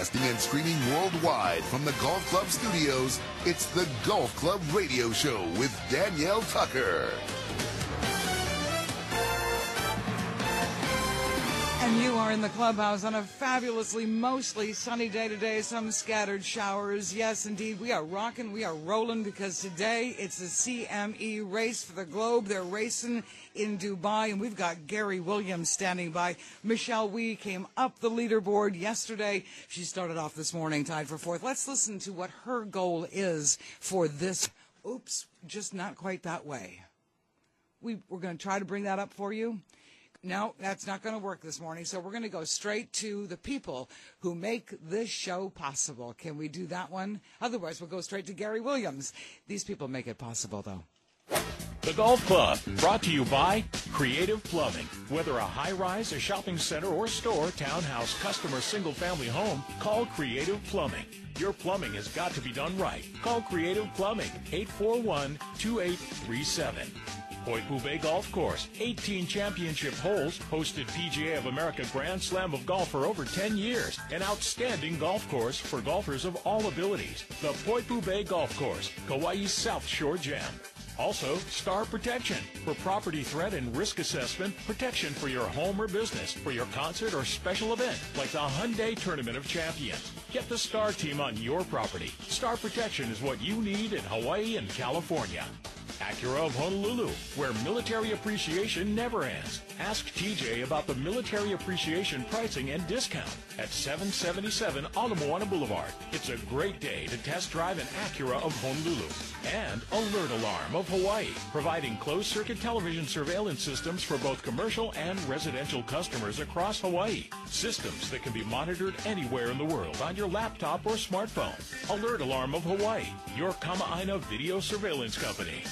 Broadcasting and streaming worldwide from the Golf Club studios, it's the Golf Club Radio Show with Danielle Tucker. And you are in the clubhouse on a fabulously, mostly sunny day today, some scattered showers. Yes, indeed, we are rocking, we are rolling, because today it's the CME Race for the Globe. They're racing in Dubai, and we've got Gary Williams standing by. Michelle Wie came up the leaderboard yesterday. She started off this morning tied for fourth. Let's listen to what her goal is for this. Oops, just not quite that way. We're going to try to bring that up for you. No, that's not going to work this morning, so we're going to go straight to the people who make this show possible. Can we do that one? Otherwise, we'll go straight to Gary Williams. These people make it possible, though. The Golf Club, brought to you by Creative Plumbing. Whether a high-rise, a shopping center, or store, townhouse, custom, or single-family home, call Creative Plumbing. Your plumbing has got to be done right. Call Creative Plumbing, 841-2837. Poipu Bay Golf Course, 18 championship holes, hosted PGA of America Grand Slam of Golf for over 10 years. An outstanding golf course for golfers of all abilities. The Poipu Bay Golf Course, Kauai's South Shore Gem. Also, Star Protection for property threat and risk assessment, protection for your home or business, for your concert or special event, like the Hyundai Tournament of Champions. Get the Star team on your property. Star Protection is what you need in Hawaii and California. Acura of Honolulu, where military appreciation never ends. Ask TJ about the military appreciation pricing and discount at 777 Ala Moana Boulevard. It's a great day to test drive an Acura of Honolulu. And Alert Alarm of Hawaii, providing closed-circuit television surveillance systems for both commercial and residential customers across Hawaii. Systems that can be monitored anywhere in the world on your laptop or smartphone. Alert Alarm of Hawaii, your Kama'aina video surveillance company.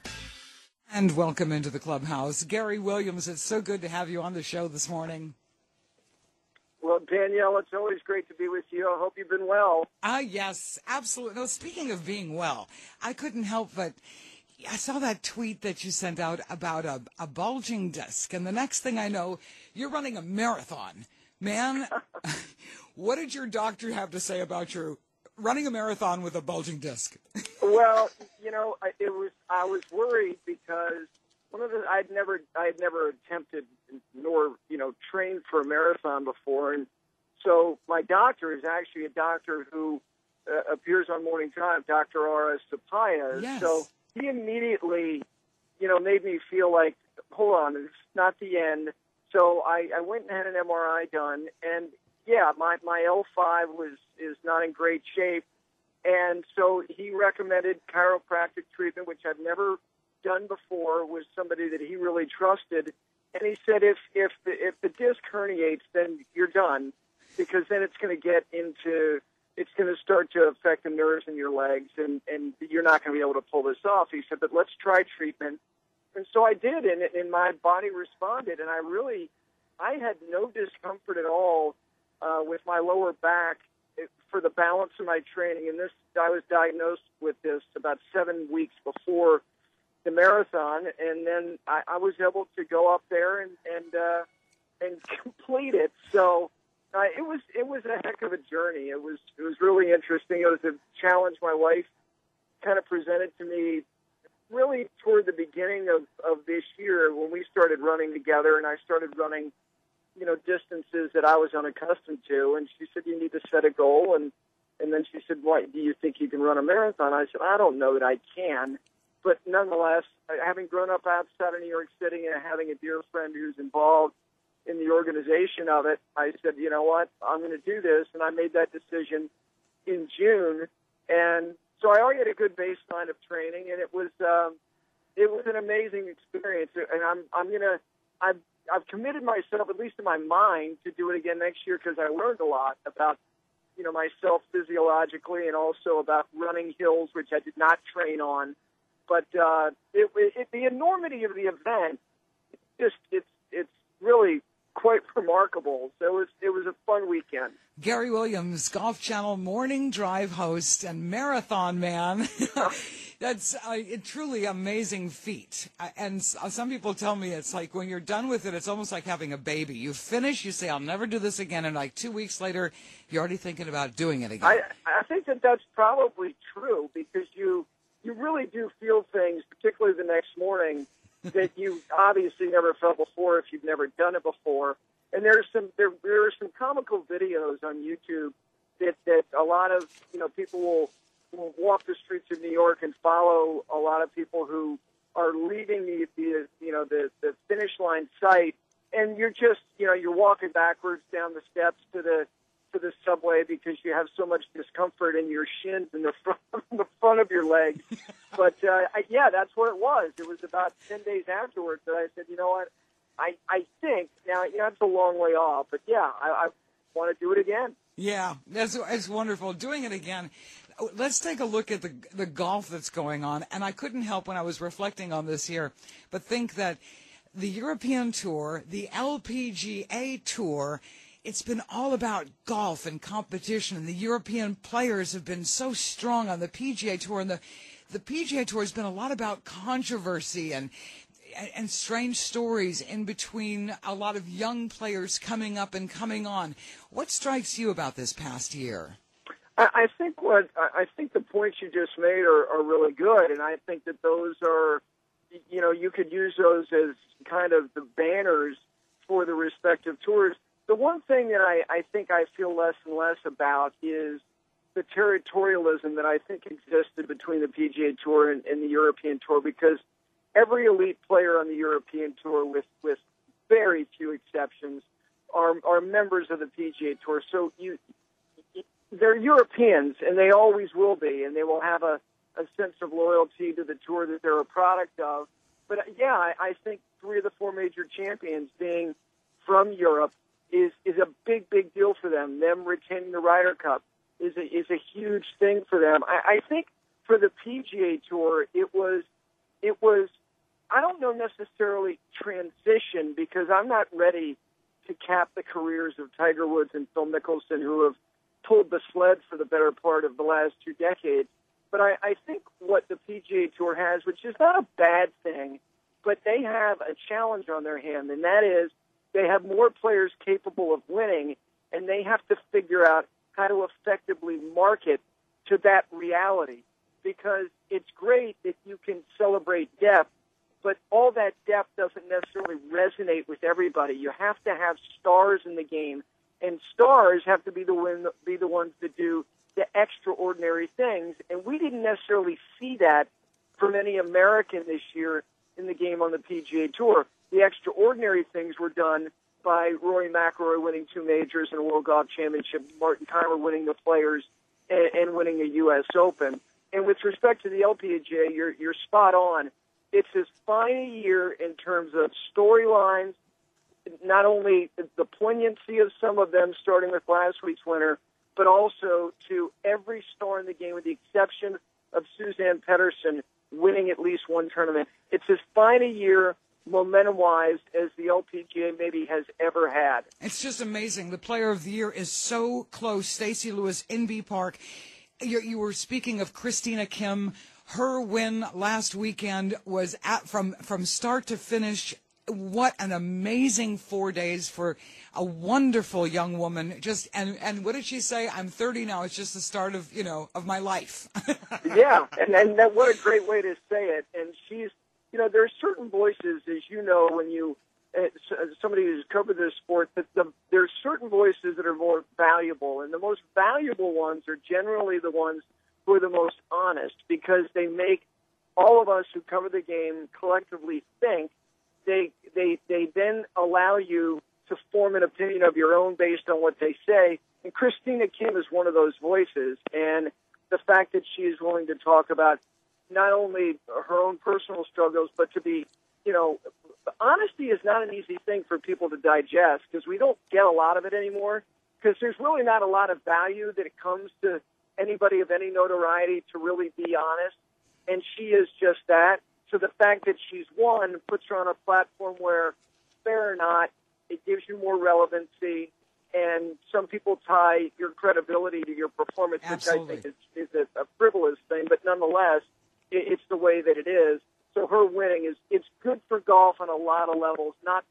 And welcome into the clubhouse. Gary Williams, it's so good to have you on the show this morning. Well, Danielle, it's always great to be with you. I hope you've been well. Yes, absolutely. No, speaking of being well, I couldn't help but I saw that tweet that you sent out about a bulging disc, and the next thing I know, you're running a marathon. Man, what did your doctor have to say about your running a marathon with a bulging disc? Well, you know, I was worried because I had never attempted nor trained for a marathon before, and so my doctor is actually a doctor who appears on Morning Drive, Dr. R.S. Sapaya. Yes. So he immediately, made me feel like, hold on, it's not the end. So I went and had an MRI done, and yeah, my L5 is not in great shape. And so he recommended chiropractic treatment, which I've never done before, with somebody that he really trusted. And he said, if the disc herniates, then you're done, because then it's going to start to affect the nerves in your legs, and you're not going to be able to pull this off. He said, but let's try treatment. And so I did, and my body responded, and I had no discomfort at all with my lower back for the balance of my training. And I was diagnosed with this about 7 weeks before the marathon, and then I was able to go up there and complete it. So it was a heck of a journey. It was really interesting. It was a challenge my wife kind of presented to me really toward the beginning of this year, when we started running together, and I started running distances that I was unaccustomed to. And she said, you need to set a goal. And then she said, what, do you think you can run a marathon? I said, I don't know that I can. But nonetheless, having grown up outside of New York City and having a dear friend who's involved in the organization of it, I said, you know what, I'm going to do this. And I made that decision in June. And so I already had a good baseline of training, and it was an amazing experience. And I've committed myself, at least in my mind, to do it again next year, because I learned a lot about, myself physiologically, and also about running hills, which I did not train on. But the enormity of the event, it's really quite remarkable. So it was a fun weekend. Gary Williams, Golf Channel morning drive host and marathon man. That's a truly amazing feat. And some people tell me it's like when you're done with it, it's almost like having a baby. You finish, you say, I'll never do this again. And like 2 weeks later, you're already thinking about doing it again. I think that that's probably true because you really do feel things, particularly the next morning, that you obviously never felt before if you've never done it before. And there are some comical videos on YouTube that a lot of people will walk the streets of New York and follow a lot of people who are leaving the finish line site, and you're just you're walking backwards down the steps to the subway because you have so much discomfort in your shins and the front of your legs. But that's what it was. It was about 10 days afterwards that I said, you know what, I think now it's a long way off, but I want to do it again. Yeah, that's wonderful. Doing it again. Let's take a look at the golf that's going on. And I couldn't help when I was reflecting on this here, but think that the European Tour, the LPGA Tour, it's been all about golf and competition. And the European players have been so strong on the PGA Tour. And the PGA Tour has been a lot about controversy and strange stories in between a lot of young players coming up and coming on. What strikes you about this past year? I think the points you just made are really good, and I think that those are, you could use those as kind of the banners for the respective tours. The one thing that I think I feel less and less about is the territorialism that I think existed between the PGA Tour and the European Tour, because every elite player on the European Tour, with very few exceptions, are members of the PGA Tour. So they're Europeans, and they always will be, and they will have a sense of loyalty to the tour that they're a product of. But I think 3 of the 4 major champions being from Europe is a big deal for them. Them retaining the Ryder Cup is a huge thing for them. I think for the PGA Tour, it was I don't know necessarily transition, because I'm not ready to cap the careers of Tiger Woods and Phil Mickelson, who have pulled the sled for the better part of the last 2 decades. But I think what the PGA Tour has, which is not a bad thing, but they have a challenge on their hand, and that is they have more players capable of winning, and they have to figure out how to effectively market to that reality. Because it's great that you can celebrate depth, but all that depth doesn't necessarily resonate with everybody. You have to have stars in the game, and stars have to be the ones that do the extraordinary things. And we didn't necessarily see that from any American this year in the game on the PGA Tour. The extraordinary things were done by Rory McIlroy winning 2 majors and a World Golf Championship, Martin Kaymer winning the Players and winning a U.S. Open. And with respect to the LPGA, you're spot on. It's as fine a year in terms of storylines, not only the poignancy of some of them, starting with last week's winner, but also to every star in the game, with the exception of Suzanne Pedersen, winning at least one tournament. It's as fine a year, momentum-wise, as the LPGA maybe has ever had. It's just amazing. The Player of the Year is so close. Stacey Lewis, Inbee Park. You were speaking of Christina Kim. Her win last weekend was from start to finish. What an amazing 4 days for a wonderful young woman. Just and what did she say? I'm 30 now. It's just the start of of my life. Yeah, and that, what a great way to say it. And she's there are certain voices, as you know, when you somebody who's covered this sport, that there are certain voices that are more valuable, and the most valuable ones are generally the ones who are the most honest, because they make all of us who cover the game collectively think. They then allow you to form an opinion of your own based on what they say. And Christina Kim is one of those voices. And the fact that she is willing to talk about not only her own personal struggles, but to be, honesty is not an easy thing for people to digest, because we don't get a lot of it anymore, because there's really not a lot of value that it comes to anybody of any notoriety to really be honest. And she is just that. So the fact that she's won puts her on a platform where, fair or not, It gives you more relevancy. And some people tie your credibility to your performance, Absolutely. which I think is a frivolous thing, but nonetheless, it's the way that it is. So her winning it's good for golf on a lot of levels, not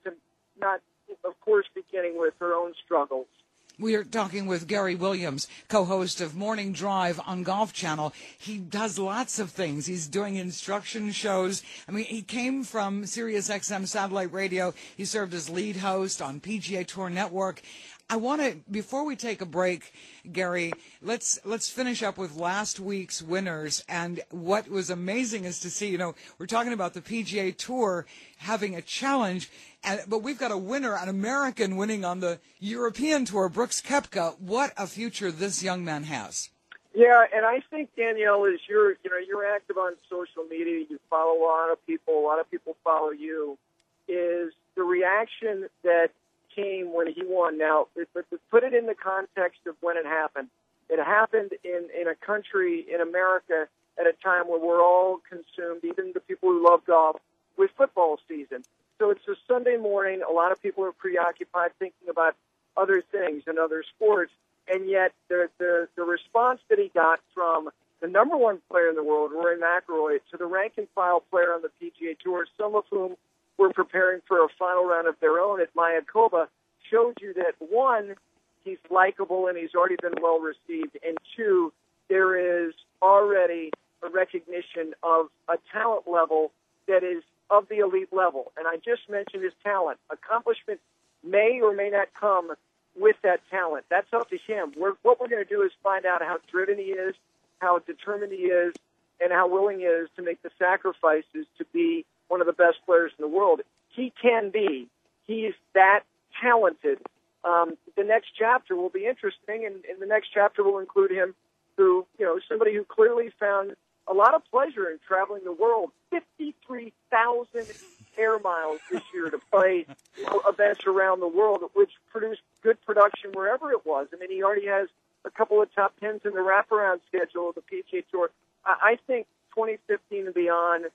of course beginning with her own struggles. We are talking with Gary Williams, co-host of Morning Drive on Golf Channel. He does lots of things. He's doing instruction shows. I mean, he came from Sirius XM satellite radio. He served as lead host on PGA Tour Network. I want to, before we take a break, Gary, let's finish up with last week's winners. And what was amazing is to see, we're talking about the PGA Tour having a challenge, but we've got a winner, an American winning on the European Tour, Brooks Koepka. What a future this young man has. Yeah, and I think, Danielle, as you're active on social media, you follow a lot of people follow you, is the reaction that came when he won. Now, but to put it in the context of when it happened in a country, in America, at a time when we're all consumed, even the people who love golf, with football season. So it's a Sunday morning. A lot of people are preoccupied thinking about other things and other sports, and yet the response that he got from the number one player in the world, Rory McIlroy, to the rank-and-file player on the PGA Tour, some of whom were preparing for a final round of their own at Mayakoba, showed you that, one, he's likable and he's already been well received, and two, there is already a recognition of a talent level that is of the elite level. And I just mentioned his talent. Accomplishment may or may not come with that talent. That's up to him. What we're going to do is find out how driven he is, how determined he is, and how willing he is to make the sacrifices to be one of the best players in the world. He can be. He's that talented. The next chapter will be interesting, and the next chapter will include him who, somebody who clearly found a lot of pleasure in traveling the world. 53,000 air miles this year to play events around the world, which produced good production wherever it was. I mean, he already has a couple of top tens in the wraparound schedule of the PGA Tour. I think 2015 and beyond,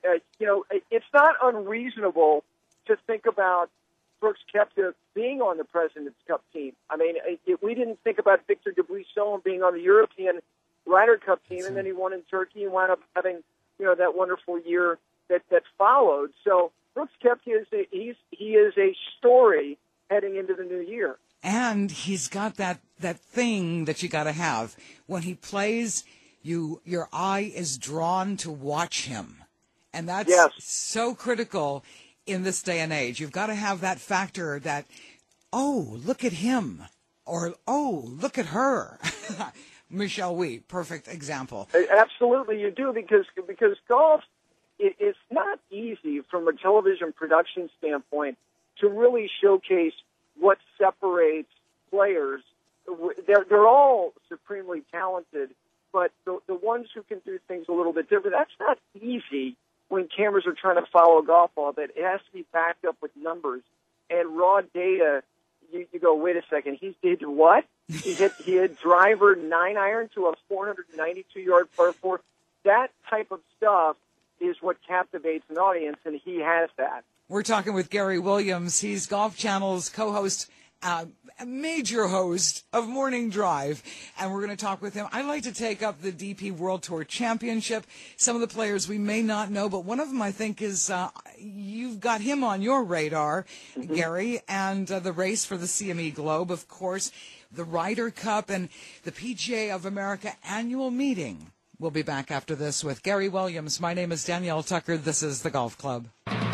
it's not unreasonable to think about Brooks Koepka being on the President's Cup team. I mean, we didn't think about Victor Dubuisson being on the European Ryder Cup team, and then he won in Turkey and wound up having, that wonderful year that followed. So Brooks Koepka is a story heading into the new year. And he's got that thing that you got to have. When he plays, your eye is drawn to watch him. And that's so critical in this day and age. You've got to have that factor that, oh, look at him, or, oh, look at her. Michelle Wie, perfect example. Absolutely, you do, because golf, it's not easy from a television production standpoint to really showcase what separates players. They're all supremely talented, but the ones who can do things a little bit different, that's not easy when cameras are trying to follow a golf ball. That it has to be backed up with numbers and raw data. You go, wait a second, he did what? He had driver 9-iron to a 492-yard par 4. That type of stuff is what captivates an audience, and he has that. We're talking with Gary Williams. He's Golf Channel's co-host, a major host of Morning Drive, and we're going to talk with him. I'd like to take up the DP World Tour Championship. Some of the players we may not know, but one of them I think is you've got him on your radar, Gary, and the race for the CME Globe, of course, the Ryder Cup, and the PGA of America annual meeting. We'll be back after this with Gary Williams. My name is Danielle Tucker. This is The Golf Club.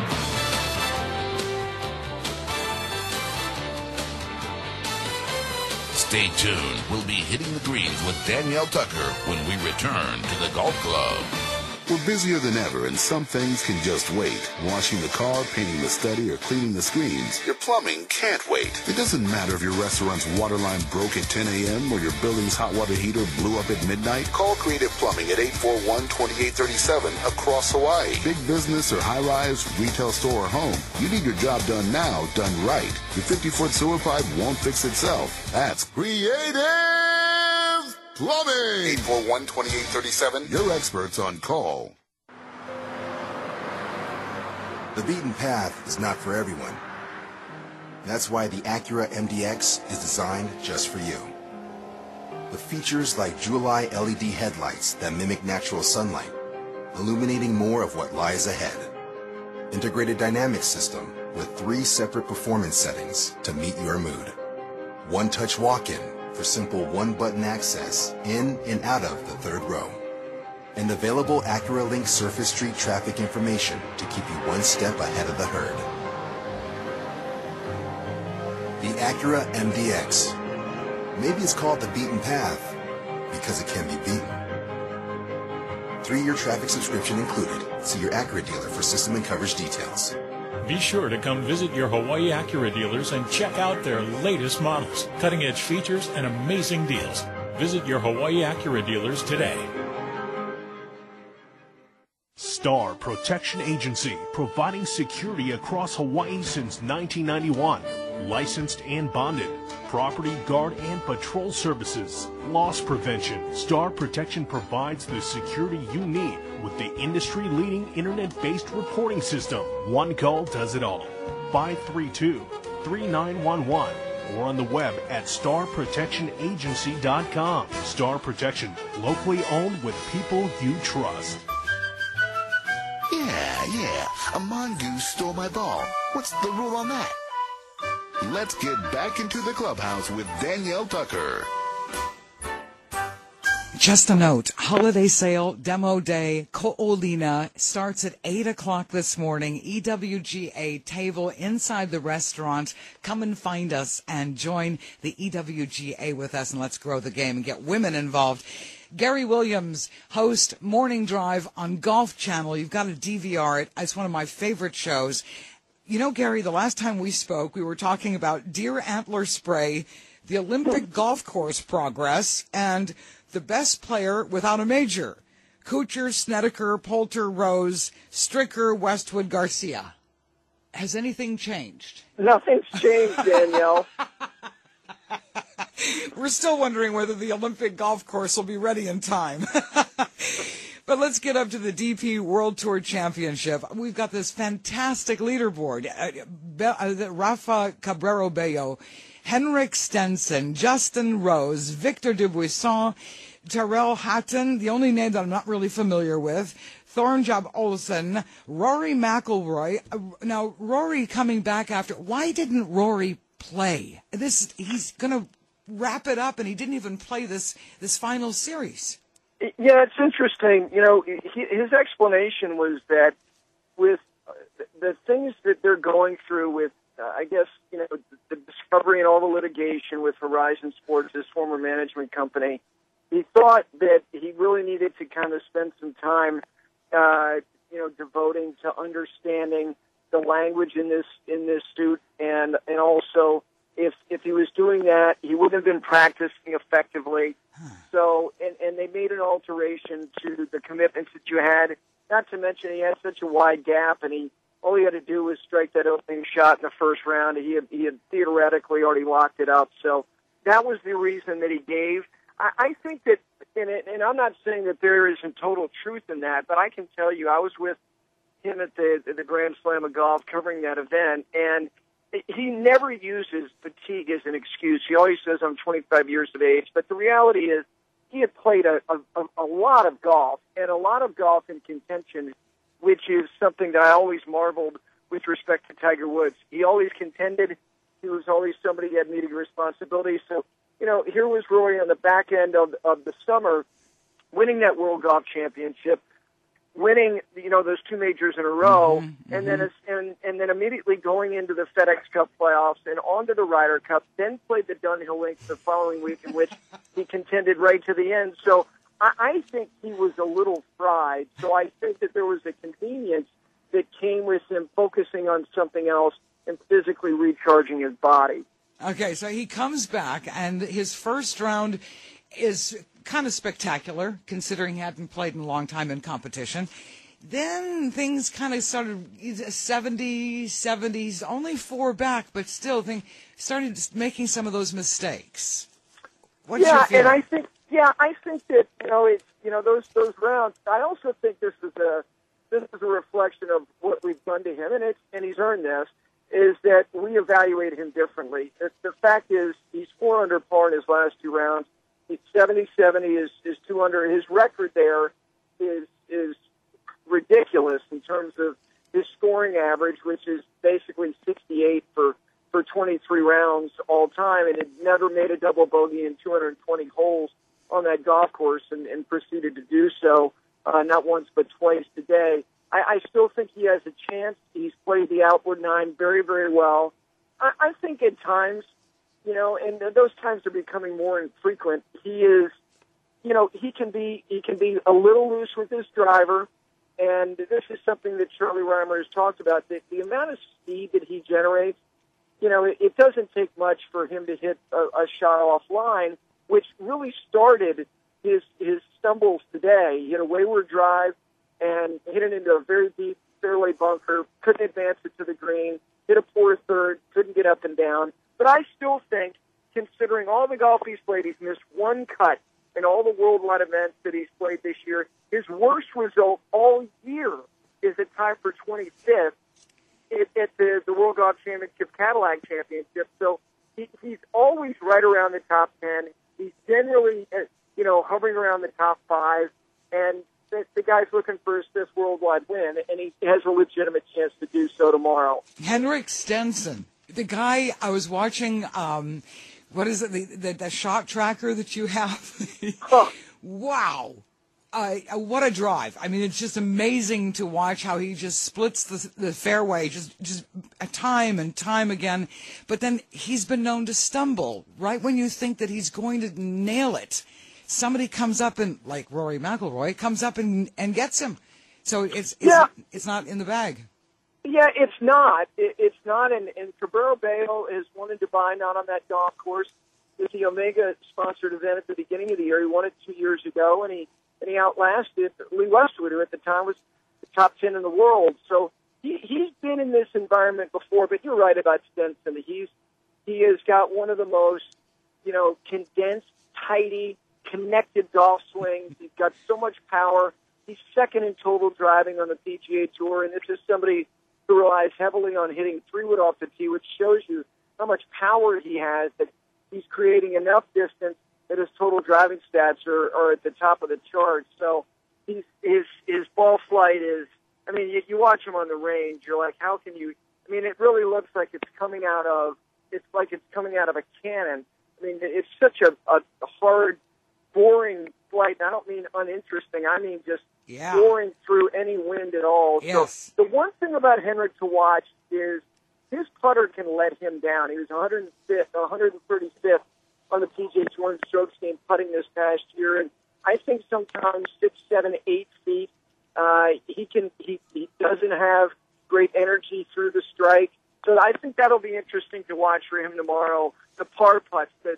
Stay tuned. We'll be hitting the greens with Danielle Tucker when we return to the Golf Club. We're busier than ever, and some things can just wait. Washing the car, painting the study, or cleaning the screens. Your plumbing can't wait. It doesn't matter if your restaurant's water line broke at 10 a.m. or your building's hot water heater blew up at midnight. Call Creative Plumbing at 841-2837 across Hawaii. Big business or high-rise, retail store or home. You need your job done now, done right. Your 50-foot sewer pipe won't fix itself. That's Creative Plumbing. 841-2837. Your experts on call. The beaten path is not for everyone. That's why the Acura MDX is designed just for you. With features like Jewel-Eye LED headlights that mimic natural sunlight, illuminating more of what lies ahead. Integrated dynamic system with 3 separate performance settings to meet your mood. One-touch walk-in for simple one-button access in and out of the third row. And available Acura Link Surface Street traffic information to keep you one step ahead of the herd. The Acura MDX. Maybe it's called the beaten path because it can be beaten. 3-year traffic subscription included. See your Acura dealer for system and coverage details. Be sure to come visit your Hawaii Acura dealers and check out their latest models, cutting-edge features, and amazing deals. Visit your Hawaii Acura dealers today. Star Protection Agency, providing security across Hawaii since 1991. Licensed and bonded. Property guard and patrol services. Loss prevention. Star Protection provides the security you need with the industry-leading internet-based reporting system. One call does it all. 532-3911 or on the web at starprotectionagency.com. Star Protection, locally owned with people you trust. Yeah, a mongoose stole my ball. What's the rule on that? Let's get back into the clubhouse with Danielle Tucker. Just a note, holiday sale, demo day, Ko'olina starts at 8 o'clock this morning. EWGA table inside the restaurant. Come and find us and join the EWGA with us, and let's grow the game and get women involved. Gary Williams, host Morning Drive on Golf Channel. You've got to DVR it. It's one of my favorite shows. You know, Gary, the last time we spoke, we were talking about deer antler spray, the Olympic golf course progress, and the best player without a major. Kuchar, Snedeker, Poulter, Rose, Stricker, Westwood, Garcia. Has anything changed? Nothing's changed, Danielle. We're still wondering whether the Olympic golf course will be ready in time. But let's get up to the DP World Tour Championship. We've got this fantastic leaderboard. Rafa Cabrera Bello, Henrik Stenson, Justin Rose, Victor Dubuisson, Tyrrell Hatton, the only name that I'm not really familiar with, Thornjob Olsen, Rory McIlroy. Now, Rory coming back after. Why didn't Rory play? He's going to wrap it up, and he didn't even play this final series. Yeah, it's interesting. You know, his explanation was that with the things that they're going through with, I guess, you know, the discovery and all the litigation with Horizon Sports, his former management company, he thought that he really needed to kind of spend some time, you know, devoting to understanding the language in this suit, and also if he was doing that, he wouldn't have been practicing effectively. So, and they made an alteration to the commitments that you had. Not to mention, he had such a wide gap, and all he had to do was strike that opening shot in the first round. He had theoretically already locked it up. So that was the reason that he gave. I think that, and I'm not saying that there isn't total truth in that, but I can tell you, I was with him at the Grand Slam of Golf covering that event, and he never uses fatigue as an excuse. He always says, I'm 25 years of age. But the reality is he had played a lot of golf, and a lot of golf in contention, which is something that I always marveled with respect to Tiger Woods. He always contended. He was always somebody who had meeting responsibilities. So, you know, here was Rory on the back end of the summer winning that World Golf Championship, winning, you know, those 2 majors in a row, and then immediately going into the FedEx Cup playoffs and onto the Ryder Cup, then played the Dunhill Links the following week, in which he contended right to the end. So I think he was a little fried. So I think that there was a convenience that came with him focusing on something else and physically recharging his body. Okay, so he comes back, and his first round is kind of spectacular, considering he hadn't played in a long time in competition. Then things kind of started 70s, only 4 back, but still started making some of those mistakes. What's your feeling? And I think that, you know, it's, you know, those rounds. I also think this is a reflection of what we've done to him, and he's earned this. is that we evaluate him differently. The fact is, he's 4 under par in his last 2 rounds. He's 70-70 is 2 under. His record there is ridiculous in terms of his scoring average, which is basically 68 for 23 rounds all time, and had never made a double bogey in 220 holes on that golf course, and proceeded to do so not once but twice today. I still think he has a chance. He's played the outward 9 very, very well. I think at times, you know, and those times are becoming more infrequent, he is, you know, he can be a little loose with his driver, and this is something that Charlie Rymer has talked about, that the amount of speed that he generates, you know, it doesn't take much for him to hit a shot offline, which really started his stumbles today. He hit a wayward drive and hit it into a very deep fairway bunker, couldn't advance it to the green, hit a poor third, couldn't get up and down. But I still think, considering all the golf he's played, he's missed 1 cut in all the worldwide events that he's played this year. His worst result all year is a tie for 25th at the World Golf Championship Cadillac Championship. So he's always right around the top 10. He's generally, you know, hovering around the top 5. And the guy's looking for his 5th worldwide win, and he has a legitimate chance to do so tomorrow. Henrik Stenson, the guy I was watching, what is it, the shot tracker that you have? Wow. What a drive. I mean, it's just amazing to watch how he just splits the fairway just time and time again. But then he's been known to stumble right when you think that he's going to nail it. Somebody comes up and, like Rory McIlroy, comes up and gets him. So it's not in the bag. Yeah, it's not. It's not. And Cabrera Bello has won in Dubai, not on that golf course. It's the Omega-sponsored event at the beginning of the year. He won it 2 years ago, and he outlasted Lee Westwood, who at the time was the top 10 in the world. So he's been in this environment before, but you're right about Stenson. He has got one of the most, you know, condensed, tidy, connected golf swings. He's got so much power. He's second in total driving on the PGA Tour, and this is somebody who relies heavily on hitting 3-wood off the tee, which shows you how much power he has, that he's creating enough distance that his total driving stats are at the top of the chart. So his ball flight is, I mean, you watch him on the range, you're like, how can you, I mean, it really looks like it's coming out of a cannon. I mean, it's such a hard, boring flight. And I don't mean uninteresting. I mean just boring through any wind at all. Yes. So the one thing about Henrik to watch is his putter can let him down. He was 135th on the PGA Tour in strokes gained putting this past year, and I think sometimes 6, 7, 8 feet. He doesn't have great energy through the strike, so I think that'll be interesting to watch for him tomorrow. The par putts, the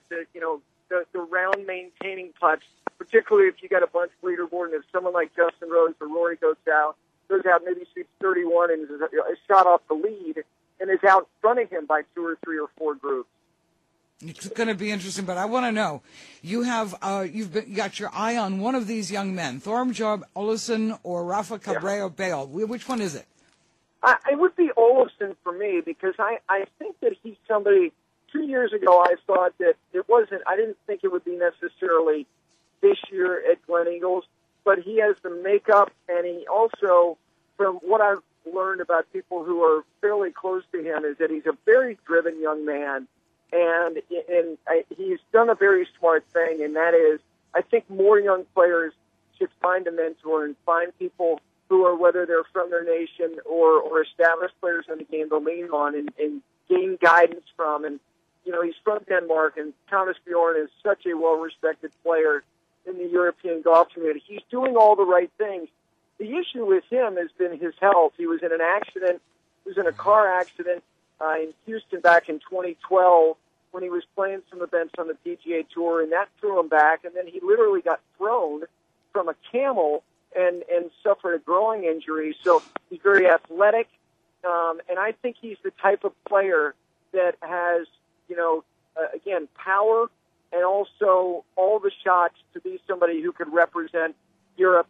round maintaining putts, particularly if you got a bunch leaderboard, and if someone like Justin Rose or Rory goes out, maybe shoots 31 and is a shot off the lead and is out fronting him by 2 or 3 or 4 groups. It's going to be interesting, but I want to know, you have you've got your eye on one of these young men, Thormjob Olesen or Rafa Cabrera Bello. Which one is it? It would be Olesen for me, because I think that he's somebody. 2 years ago, I thought that I didn't think it would be necessarily this year at Glen Eagles, but he has the makeup, and he also, from what I've learned about people who are fairly close to him, is that he's a very driven young man. And he's done a very smart thing, and that is, I think more young players should find a mentor and find people who are, whether they're from their nation or established players in the game, to lean on and gain guidance from. And, you know, he's from Denmark, and Thomas Bjorn is such a well-respected player in the European golf community. He's doing all the right things. The issue with him has been his health. He was in an accident. He was in a car accident in Houston back in 2012 when he was playing some events on the PGA Tour, and that threw him back. And then he literally got thrown from a camel and suffered a growing injury. So he's very athletic, and I think he's the type of player that has, you know, again, power and also all the shots to be somebody who could represent Europe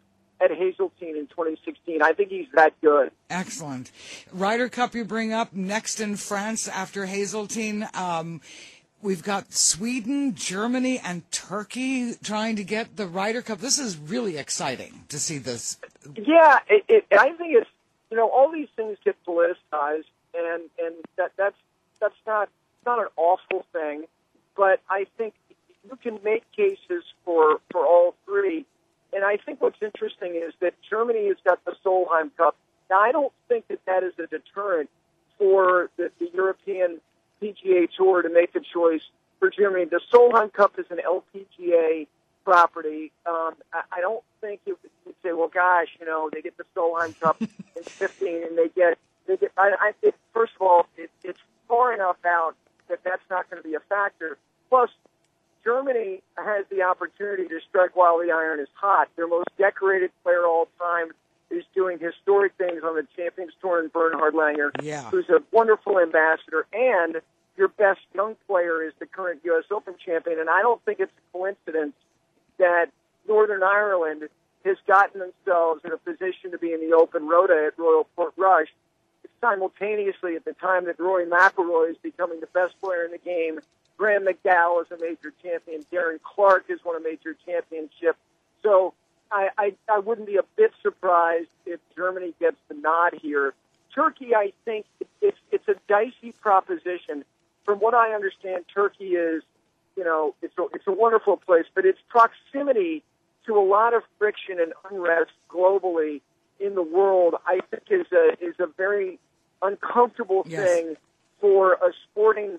at Hazeltine in 2016. I think he's that good. Excellent. Ryder Cup you bring up next in France after Hazeltine. We've got Sweden, Germany, and Turkey trying to get the Ryder Cup. This is really exciting to see this. Yeah, I think it's, all these things get politicized, and that's not an awful thing, but I think you can make cases for all three. And I think what's interesting is that Germany has got the Solheim Cup. Now, I don't think that is a deterrent for the European PGA Tour to make a choice for Germany. The Solheim Cup is an LPGA property. I don't think you'd say, well, gosh, they get the Solheim Cup in 15, and they get. I think, first of all, it's far enough out that that's not going to be a factor. Plus, Germany has the opportunity to strike while the iron is hot. Their most decorated player all time is doing historic things on the Champions Tour in Bernhard Langer, who's a wonderful ambassador, and your best young player is the current U.S. Open champion. And I don't think it's a coincidence that Northern Ireland has gotten themselves in a position to be in the Open Rota at Royal Portrush simultaneously at the time that Rory McIlroy is becoming the best player in the game. Graham McDowell is a major champion. Darren Clarke has won a major championship. So I wouldn't be a bit surprised if Germany gets the nod here. Turkey, I think, it's a dicey proposition. From what I understand, Turkey is, it's a wonderful place, but its proximity to a lot of friction and unrest globally in the world, I think, is a very uncomfortable thing for a sporting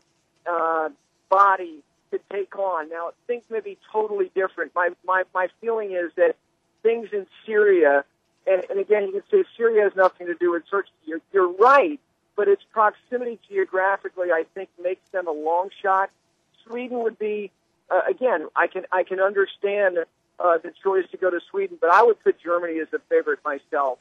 body to take on. Now, things may be totally different. My feeling is that things in Syria, and again, you can say Syria has nothing to do with Turkey. You're right, but its proximity geographically, I think, makes them a long shot. Sweden would be, again, I can understand the choice to go to Sweden, but I would put Germany as a favorite myself.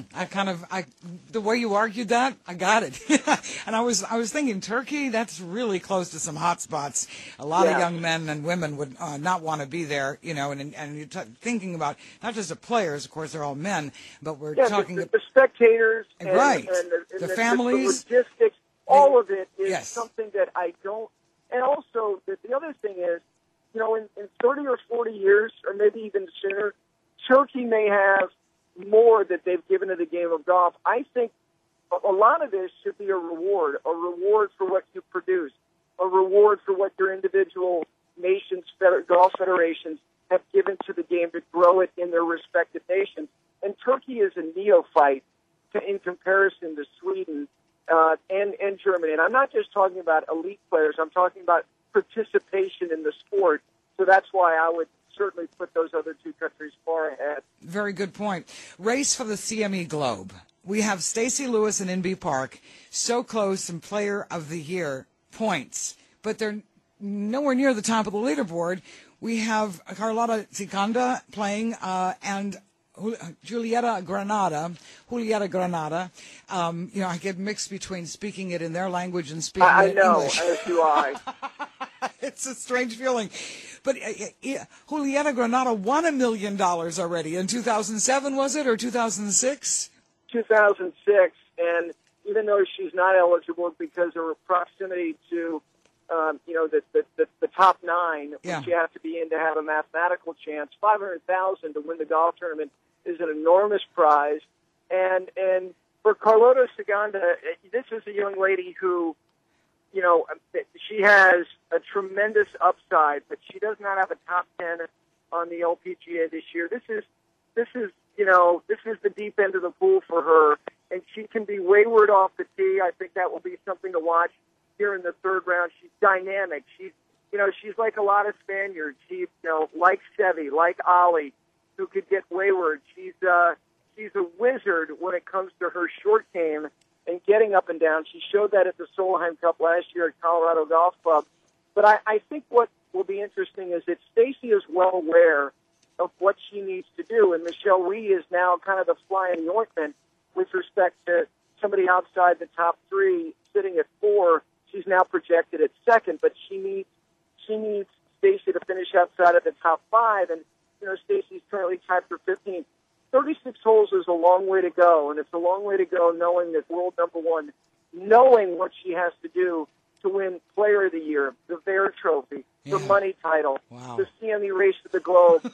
The way you argued that, I got it. And I was thinking Turkey, that's really close to some hot spots. A lot of young men and women would not want to be there, and you're thinking about not just the players, of course, they're all men, but we're talking the spectators and the families, the logistics, all of it is something that I don't. And also, the other thing is, in 30 or 40 years, or maybe even sooner, Turkey may have more that they've given to the game of golf. I think a lot of this should be a reward for what you produce, a reward for what your individual nations, golf federations have given to the game to grow it in their respective nations. And Turkey is a neophyte in comparison to Sweden and Germany. And I'm not just talking about elite players. I'm talking about participation in the sport. So that's why I would certainly put those other two countries far ahead. Very good point. Race for the CME Globe. We have Stacey Lewis and Inbee Park so close in Player of the Year points, but they're nowhere near the top of the leaderboard. We have Carlota Cicanda playing and Julieta Granada. I get mixed between speaking it in their language and speaking it in English. I know, as do I. It's a strange feeling. But Julieta Granada won $1 million already in 2007, was it, or 2006? 2006, and even though she's not eligible because of her proximity to, the top nine, which you have to be in to have a mathematical chance, $500,000 to win the golf tournament is an enormous prize. And for Carlota Cicanda, this is a young lady who, she has a tremendous upside, but she does not have a top 10 on the LPGA this year. This is the deep end of the pool for her, and she can be wayward off the tee. I think that will be something to watch here in the third round. She's dynamic. She's like a lot of Spaniards. She's, like Seve, like Ollie, who could get wayward. She's a wizard when it comes to her short game and getting up and down. She showed that at the Solheim Cup last year at Colorado Golf Club. But I think what will be interesting is that Stacey is well aware of what she needs to do, and Michelle Wie is now kind of the fly in the ointment with respect to somebody outside the top three sitting at 4. She's now projected at second, but she needs Stacey to finish outside of the top 5, and Stacey's currently tied for 15th. 36 holes is a long way to go, and it's a long way to go knowing that world number one, knowing what she has to do to win Player of the Year, the Bear Trophy, the money title, the CME Race to the Globe.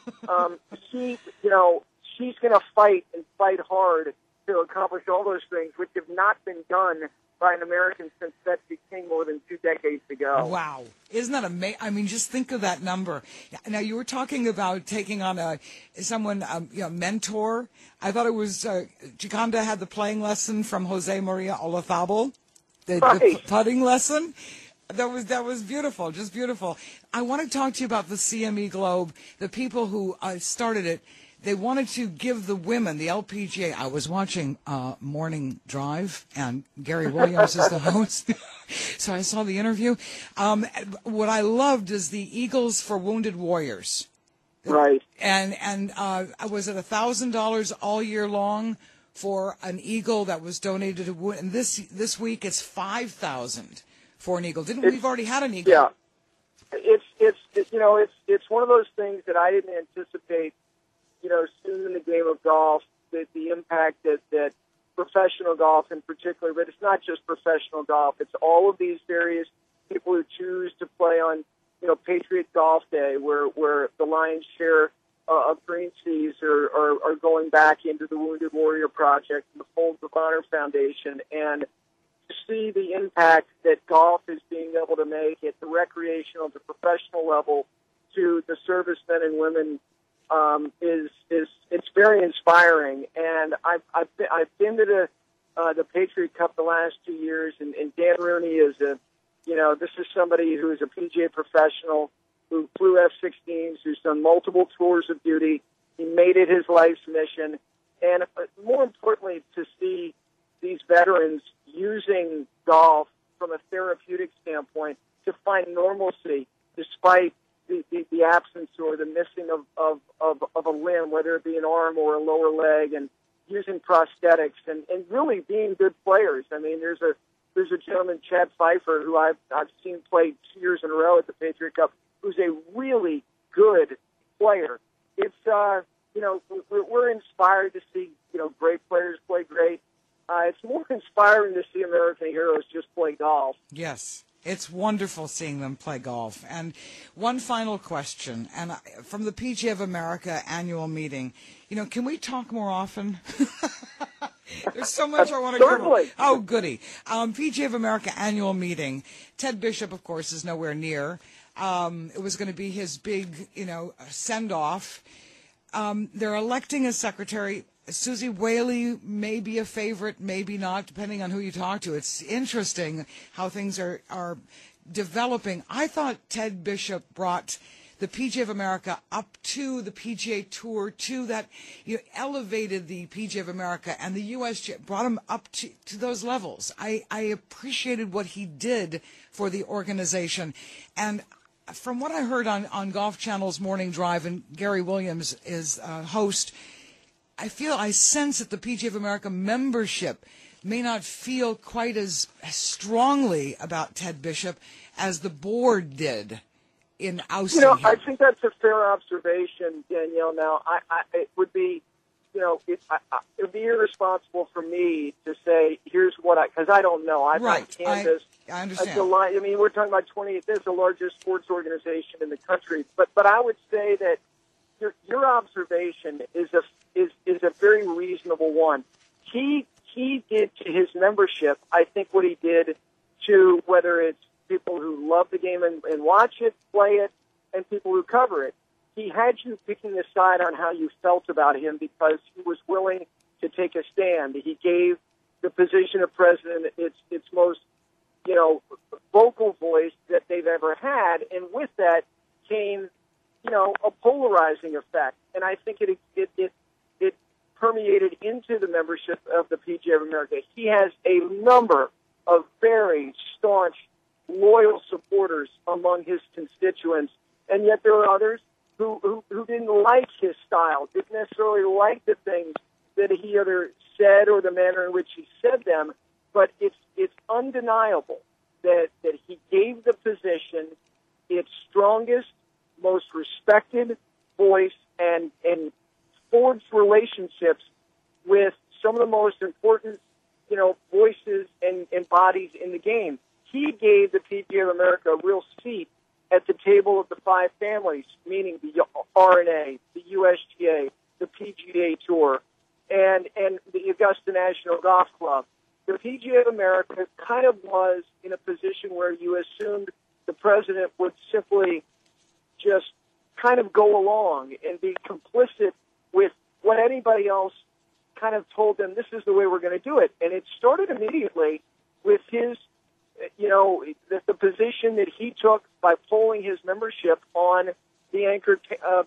She's going to fight and fight hard to accomplish all those things, which have not been done by an American since Betsy King more than 2 decades ago. Wow. Isn't that amazing? I mean, just think of that number. Now, you were talking about taking on someone, mentor. I thought it was Gioconda had the playing lesson from Jose Maria Olazabal, the putting lesson. That was beautiful, just beautiful. I want to talk to you about the CME Globe, the people who started it. They wanted to give the women, the LPGA. I was watching Morning Drive, and Gary Williams is the host, so I saw the interview. What I loved is the Eagles for Wounded Warriors. Right. And was it $1,000 all year long for an eagle that was donated to? And this week it's $5,000 for an eagle. We've already had an eagle? Yeah. It's one of those things that I didn't anticipate. Soon in the game of golf, the impact that professional golf in particular, but it's not just professional golf. It's all of these various people who choose to play on, Patriot Golf Day, where the lion's share of green fees are going back into the Wounded Warrior Project and the Folds of Honor Foundation. And to see the impact that golf is being able to make at the recreational, the professional level, to the servicemen and women it's very inspiring. And I've been to the Patriot Cup the last 2 years, and Dan Rooney is this is somebody who is a PGA professional who flew F-16s, who's done multiple tours of duty. He made it his life's mission, and more importantly, to see these veterans using golf from a therapeutic standpoint to find normalcy despite the absence or the missing of a limb, whether it be an arm or a lower leg, and using prosthetics and really being good players. I mean, there's a gentleman, Chad Pfeiffer, who I've seen play 2 years in a row at the Patriot Cup, who's a really good player. It's we're inspired to see great players play great. It's more inspiring to see American heroes just play golf. Yes. It's wonderful seeing them play golf. And one final question, and from the PGA of America annual meeting, can we talk more often? There's so much I want to cover. Oh, goody. PGA of America annual meeting. Ted Bishop, of course, is nowhere near. It was going to be his big, send-off. They're electing a secretary. Susie Whaley may be a favorite, maybe not, depending on who you talk to. It's interesting how things are developing. I thought Ted Bishop brought the PGA of America up to the PGA Tour, to that, elevated the PGA of America, and the U.S. brought him up to those levels. I appreciated what he did for the organization. And from what I heard on Golf Channel's Morning Drive, and Gary Williams is host, I sense that the PGA of America membership may not feel quite as strongly about Ted Bishop as the board did in ousting him. I think that's a fair observation, Danielle. Now, it would be, it would be irresponsible for me to say, here's what because I don't know. I'm not canvassed. I understand. We're talking about 28. This is the largest sports organization in the country. But I would say that your observation is a very reasonable one. He did to his membership, I think, what he did to whether it's people who love the game and watch it, play it, and people who cover it. He had you picking a side on how you felt about him because he was willing to take a stand. He gave the position of president its most, vocal voice that they've ever had, and with that came, a polarizing effect. And I think it permeated into the membership of the PGA of America. He has a number of very staunch, loyal supporters among his constituents, and yet there are others who didn't like his style, didn't necessarily like the things that he either said or the manner in which he said them, but it's undeniable that he gave the position its strongest, most respected voice and forged relationships with some of the most important, voices and bodies in the game. He gave the PGA of America a real seat at the table of the five families, meaning the R&A, the USGA, the PGA Tour, and the Augusta National Golf Club. The PGA of America kind of was in a position where you assumed the president would simply just kind of go along and be complicit with what anybody else kind of told them, this is the way we're going to do it. And it started immediately with his, the position that he took by polling his membership on the anchored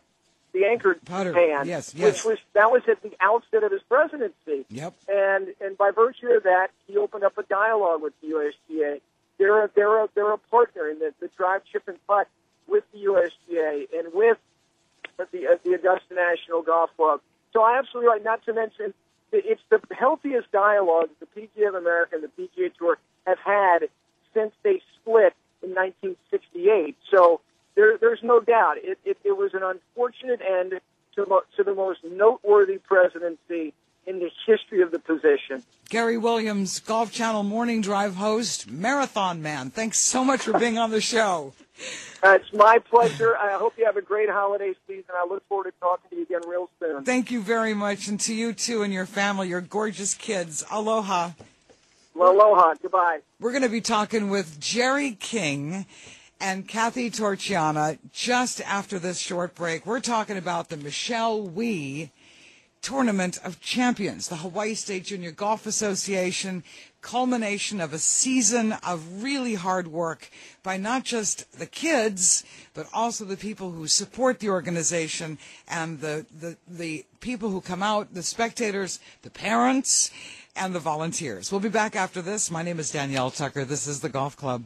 ban, yes. which was at the outset of his presidency. Yep. And by virtue of that, he opened up a dialogue with the USGA. They're a partner in the drive, chip, and putt with the USGA and with the Augusta National Golf Club. So I absolutely right. Not to mention, it's the healthiest dialogue the PGA of America and the PGA Tour have had since they split in 1968. So there's no doubt it was an unfortunate end to the most noteworthy presidency in the history of the position. Gary Williams, Golf Channel Morning Drive host, marathon man. Thanks so much for being on the show. It's my pleasure. I hope you have a great holiday season. I look forward to talking to you again real soon. Thank you very much, and to you too and your family, your gorgeous kids. Aloha. Well, aloha. Goodbye. We're going to be talking with Jerry King and Kathy Torchiana just after this short break. We're talking about the Michelle Wie Tournament of Champions, the Hawaii State Junior Golf Association, culmination of a season of really hard work by not just the kids, but also the people who support the organization and the people who come out, the spectators, the parents, and the volunteers. We'll be back after this. My name is Danielle Tucker. This is the Golf Club.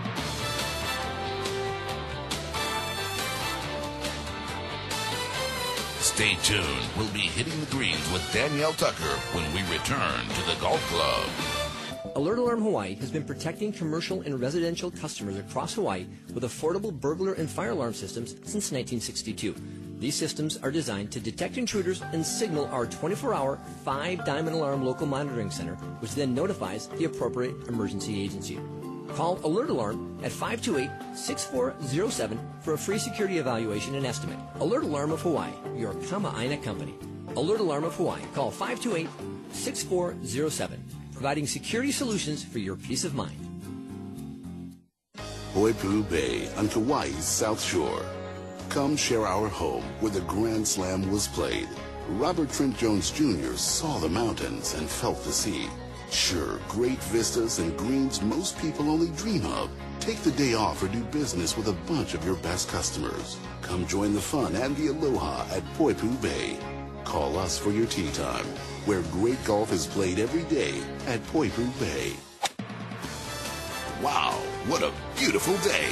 Stay tuned. We'll be hitting the greens with Danielle Tucker when we return to the Golf Club. Alert Alarm Hawaii has been protecting commercial and residential customers across Hawaii with affordable burglar and fire alarm systems since 1962. These systems are designed to detect intruders and signal our 24-hour 5-diamond alarm local monitoring center, which then notifies the appropriate emergency agency. Call Alert Alarm at 528-6407 for a free security evaluation and estimate. Alert Alarm of Hawaii, your Kama'aina company. Alert Alarm of Hawaii. Call 528-6407, providing security solutions for your peace of mind. Poipu Bay on Kauai's South Shore. Come share our home where the Grand Slam was played. Robert Trent Jones Jr. saw the mountains and felt the sea. Sure, great vistas and greens most people only dream of. Take the day off or do business with a bunch of your best customers. Come join the fun and the aloha at Poipu Bay. Call us for your tee time, where great golf is played every day at Poipu Bay. Wow, what a beautiful day.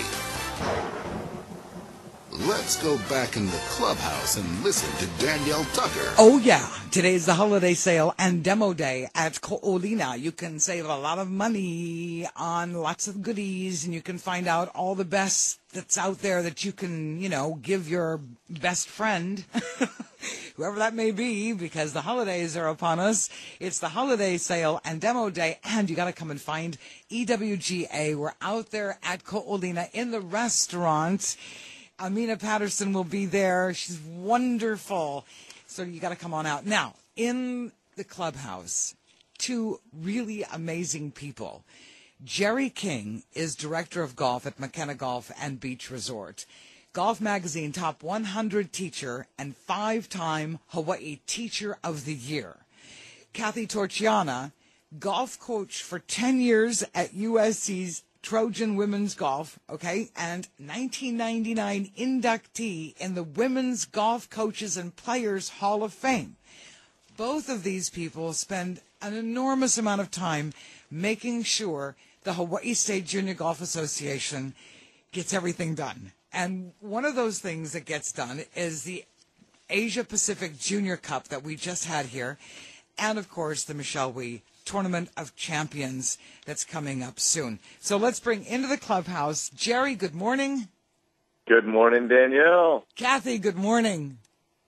Let's go back in the clubhouse and listen to Danielle Tucker. Oh, yeah. Today's the holiday sale and demo day at Ko'olina. You can save a lot of money on lots of goodies, and you can find out all the best that's out there that you can, give your best friend, whoever that may be, because the holidays are upon us. It's the holiday sale and demo day, and you got to come and find EWGA. We're out there at Ko'olina in the restaurant. Amina Patterson will be there. She's wonderful. So you got to come on out. Now, in the clubhouse, two really amazing people. Jerry King is director of golf at McKenna Golf and Beach Resort. Golf Magazine top 100 teacher and 5-time Hawaii Teacher of the Year. Kathy Torchiana, golf coach for 10 years at USC's Trojan Women's Golf, okay, and 1999 inductee in the Women's Golf Coaches and Players Hall of Fame. Both of these people spend an enormous amount of time making sure the Hawaii State Junior Golf Association gets everything done. And one of those things that gets done is the Asia Pacific Junior Cup that we just had here, and, of course, the Michelle Wie Tournament of Champions that's coming up soon. So let's bring into the clubhouse Jerry. Good morning. Good morning, Danielle. Kathy, good morning.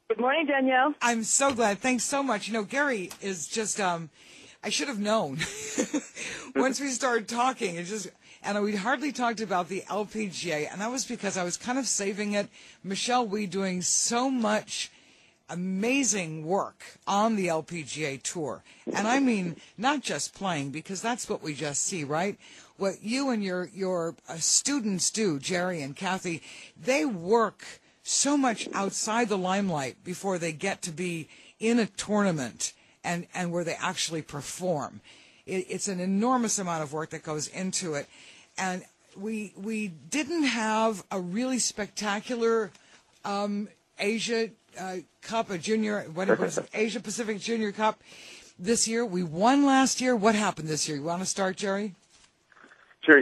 Good morning, Danielle. I'm so glad. Thanks so much. You know, Gary is just, I should have known. Once we started talking, and we'd hardly talked about the LPGA, and that was because I was kind of saving it. Michelle Wie doing so much amazing work on the LPGA Tour. And I mean, not just playing, because that's what we just see, right? What you and your students do, Jerry and Kathy, they work so much outside the limelight before they get to be in a tournament and where they actually perform. It's an enormous amount of work that goes into it. And we didn't have a really spectacular Asia Cup, Asia Pacific Junior Cup this year. We won last year. What happened this year? You want to start, Jerry? Sure.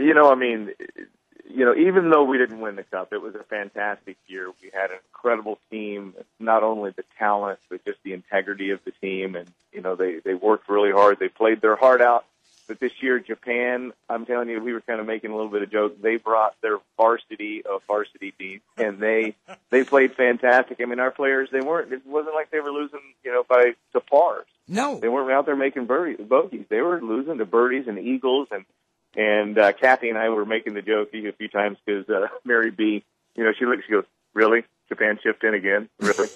Even though we didn't win the Cup, it was a fantastic year. We had an incredible team, not only the talent, but just the integrity of the team. And, they worked really hard. They played their heart out. But this year, Japan, I'm telling you, we were kind of making a little bit of joke. They brought their varsity team, and they played fantastic. I mean, our players, it wasn't like they were losing, to pars. No. They weren't out there making bogeys. They were losing to birdies and eagles. And Kathy and I were making the joke a few times because Mary B., she goes, really? Japan chipped in again? Really?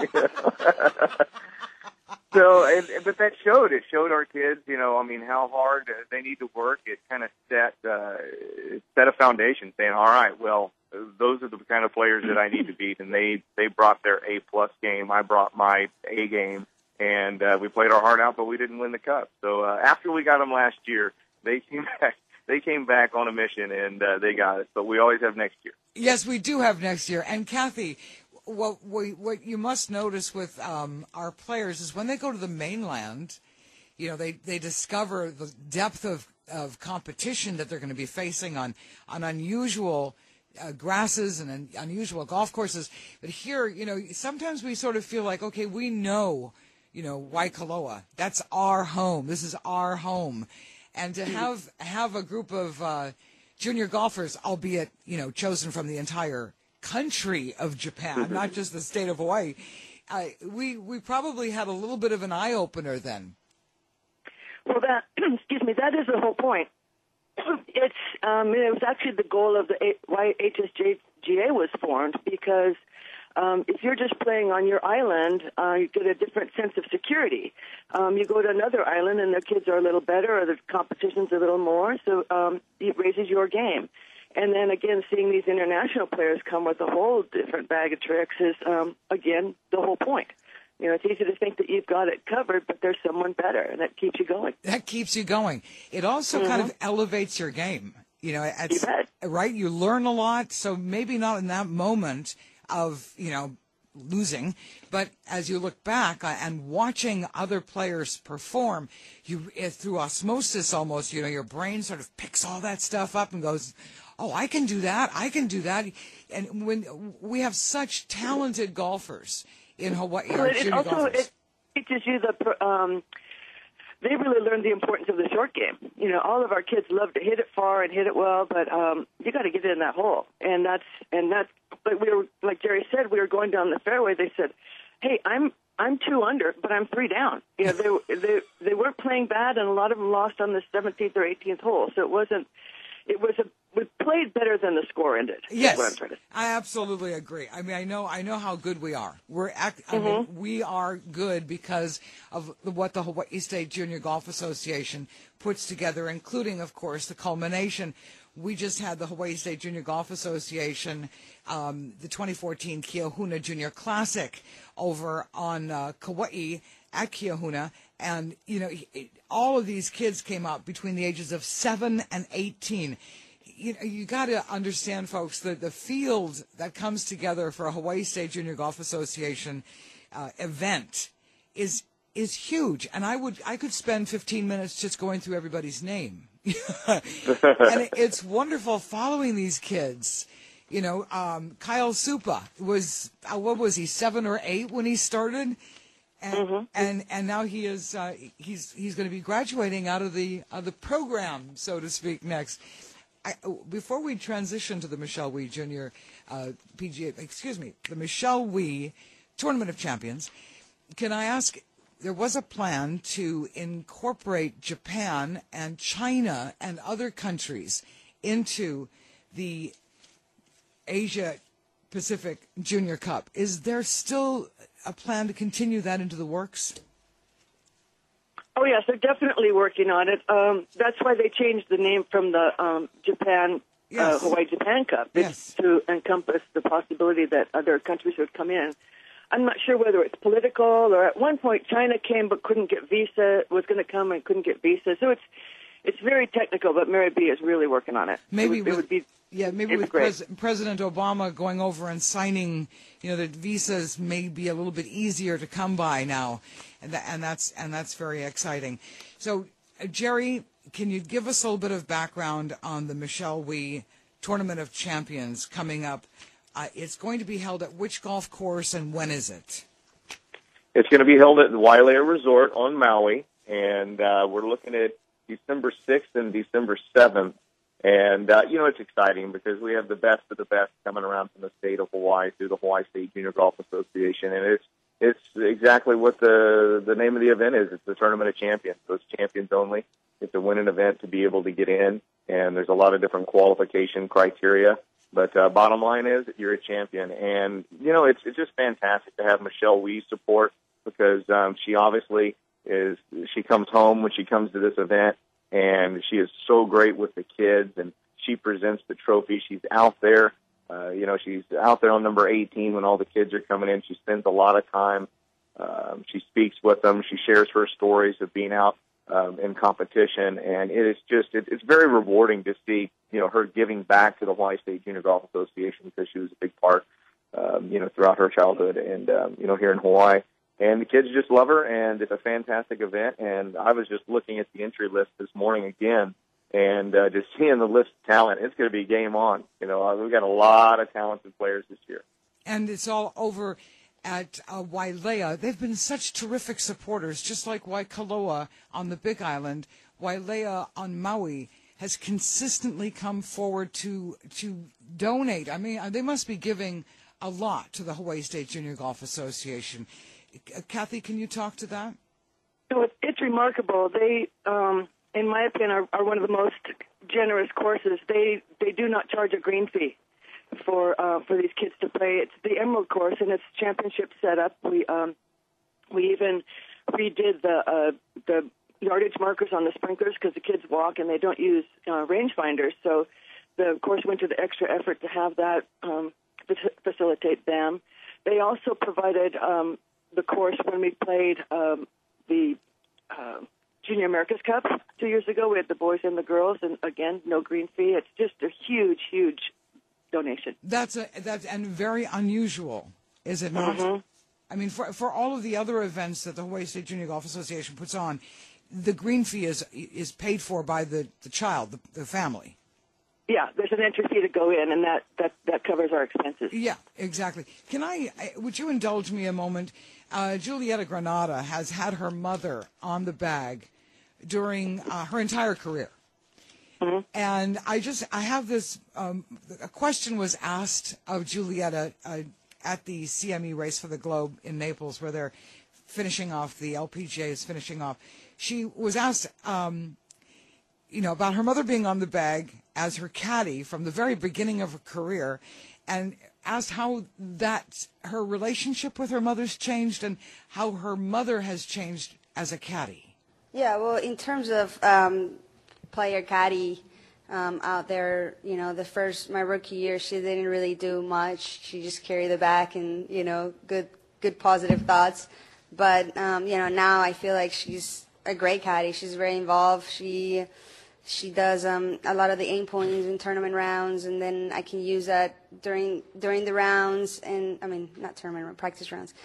But that showed. It showed our kids, how hard they need to work. It kind of set a foundation, saying, all right, well, those are the kind of players that I need to beat. And they brought their A-plus game. I brought my A game. And we played our heart out, but we didn't win the Cup. So after we got them last year, they came back. They came back on a mission, and they got it. But we always have next year. Yes, we do have next year. And, Kathy, what you must notice with our players is when they go to the mainland, they discover the depth of competition that they're going to be facing on unusual grasses and unusual golf courses. But here, sometimes we sort of feel like, okay, we know, Waikoloa. That's our home. This is our home. And to have a group of junior golfers, albeit, chosen from the entire country of Japan, not just the state of Hawaii, we probably had a little bit of an eye-opener then. Well, that is the whole point. It was actually the goal of why HSGA was formed, because if you're just playing on your island, you get a different sense of security. You go to another island and the kids are a little better or the competition's a little more, so it raises your game. And then, again, seeing these international players come with a whole different bag of tricks is, again, the whole point. It's easy to think that you've got it covered, but there's someone better, and that keeps you going. That keeps you going. It also kind of elevates your game. You bet. Right? You learn a lot, so maybe not in that moment of, losing, but as you look back and watching other players perform, through osmosis almost, your brain sort of picks all that stuff up and goes, oh, I can do that. And when we have such talented golfers in Hawaii, it teaches you they really learned the importance of the short game. All of our kids love to hit it far and hit it well, but you got to get it in that hole. And that's. But we were, like Jerry said, we were going down the fairway. They said, "Hey, I'm 2 under, but I'm 3 down." They weren't playing bad, and a lot of them lost on the 17th or 18th hole. So we played better than the score ended. Yes, what I'm trying to say. I absolutely agree. I mean, I know how good we are. We are good because of what the Hawaii State Junior Golf Association puts together, including, of course, the culmination. We just had the Hawaii State Junior Golf Association, the 2014 Keohuna Junior Classic over on Kauai at Keohuna. And, all of these kids came out between the ages of 7 and 18. You got to understand, folks, that the field that comes together for a Hawaii State Junior Golf Association event is huge. And I could spend 15 minutes just going through everybody's name. And it's wonderful following these kids. Kyle Supa was, what was he, 7 or 8 when he started? And now he is he's going to be graduating out of the program, so to speak, next. Before we transition to the Michelle Wie Junior the Michelle Wie Tournament of Champions. Can I ask, there was a plan to incorporate Japan and China and other countries into the Asia Pacific Junior Cup. Is there still a plan to continue that into the works? Oh, yes, they're definitely working on it. That's why they changed the name from the Hawaii-Japan Cup. It's to encompass the possibility that other countries would come in. I'm not sure whether it's political or at one point China came but couldn't get visa, was going to come and couldn't get visa. So it's very technical, but Mary B is really working on it. Maybe with President Obama going over and signing, the visas may be a little bit easier to come by now, and that's very exciting. So, Jerry, can you give us a little bit of background on the Michelle Wie Tournament of Champions coming up? It's going to be held at which golf course and when is it? It's going to be held at the Wailea Resort on Maui, and we're looking at December 6th and December 7th. And, it's exciting because we have the best of the best coming around from the state of Hawaii through the Hawaii State Junior Golf Association. And it's exactly what the name of the event is. It's the Tournament of Champions. So it's champions only. It's a winning event to be able to get in. And there's a lot of different qualification criteria. But bottom line is you're a champion. And, it's just fantastic to have Michelle Wie support because she obviously she comes home when she comes to this event. And she is so great with the kids, and she presents the trophy. She's out there. She's out there on number 18 when all the kids are coming in. She spends a lot of time. She speaks with them. She shares her stories of being out in competition, and it's very rewarding to see her giving back to the Hawaii State Junior Golf Association because she was a big part throughout her childhood and here in Hawaii. And the kids just love her, and it's a fantastic event. And I was just looking at the entry list this morning again, and just seeing the list of talent, it's going to be game on. We've got a lot of talented players this year. And it's all over at Wailea. They've been such terrific supporters, just like Waikoloa on the Big Island. Wailea on Maui has consistently come forward to donate. I mean, they must be giving a lot to the Hawaii State Junior Golf Association. Kathy, can you talk to that? It's remarkable. They, in my opinion, are one of the most generous courses. They do not charge a green fee for these kids to play. It's the Emerald course, and it's championship setup. We even redid the yardage markers on the sprinklers because the kids walk and they don't use rangefinders. So the course went to the extra effort to have that facilitate them. They also provided the course when we played the Junior America's Cup 2 years ago. We had the boys and the girls, and again, no green fee. It's just a huge, huge donation. That's very unusual, is it not? Mm-hmm. I mean, for all of the other events that the Hawaii State Junior Golf Association puts on, the green fee is paid for by the child, the family. Yeah, there's an entry fee to go in, and that covers our expenses. Yeah, exactly. Would you indulge me a moment? Julieta Granada has had her mother on the bag during her entire career. Mm-hmm. And I have this, a question was asked of Julieta at the CME Race for the Globe in Naples, where they're finishing off, the LPGA is finishing off. She was asked, about her mother being on the bag as her caddy from the very beginning of her career, and asked how her relationship with her mother's changed and how her mother has changed as a caddy. Yeah, well, in terms of player caddy out there, my rookie year, she didn't really do much. She just carried the bag and, good positive thoughts. But, now I feel like she's a great caddy. She's very involved. She does a lot of the aim points in tournament rounds, and then I can use that during the rounds, and not tournament, practice rounds.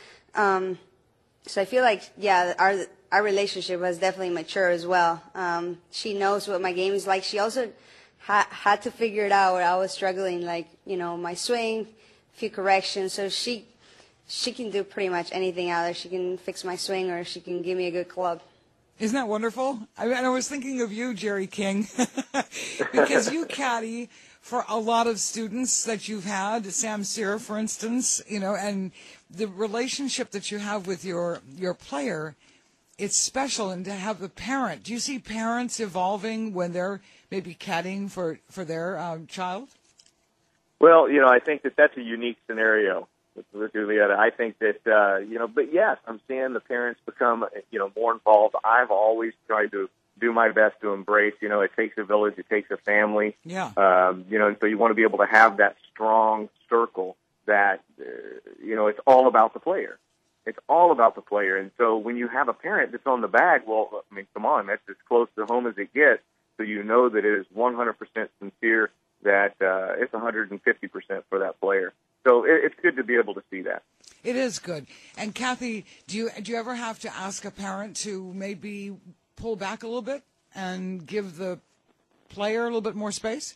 So I feel like, our relationship has definitely matured as well. She knows what my game is like. She also had to figure it out where I was struggling, my swing, a few corrections. So she can do pretty much anything out there. She can fix my swing, or she can give me a good club. Isn't that wonderful? I was thinking of you, Jerry King, because you caddy for a lot of students that you've had, Sam Cyr, for instance, and the relationship that you have with your player, it's special. And to have the parent, do you see parents evolving when they're maybe caddying for their child? Well, I think that's a unique scenario with Julietta. I think that, but yes, I'm seeing the parents become, more involved. I've always tried to do my best to embrace, it takes a village, it takes a family. Yeah. And so you want to be able to have that strong circle that, it's all about the player. It's all about the player. And so when you have a parent that's on the bag, well, I mean, come on, that's as close to home as it gets. So you know that it is 100% sincere, that it's 150% for that player. So it's good to be able to see that. It is good. And Kathy, do you ever have to ask a parent to maybe pull back a little bit and give the player a little bit more space?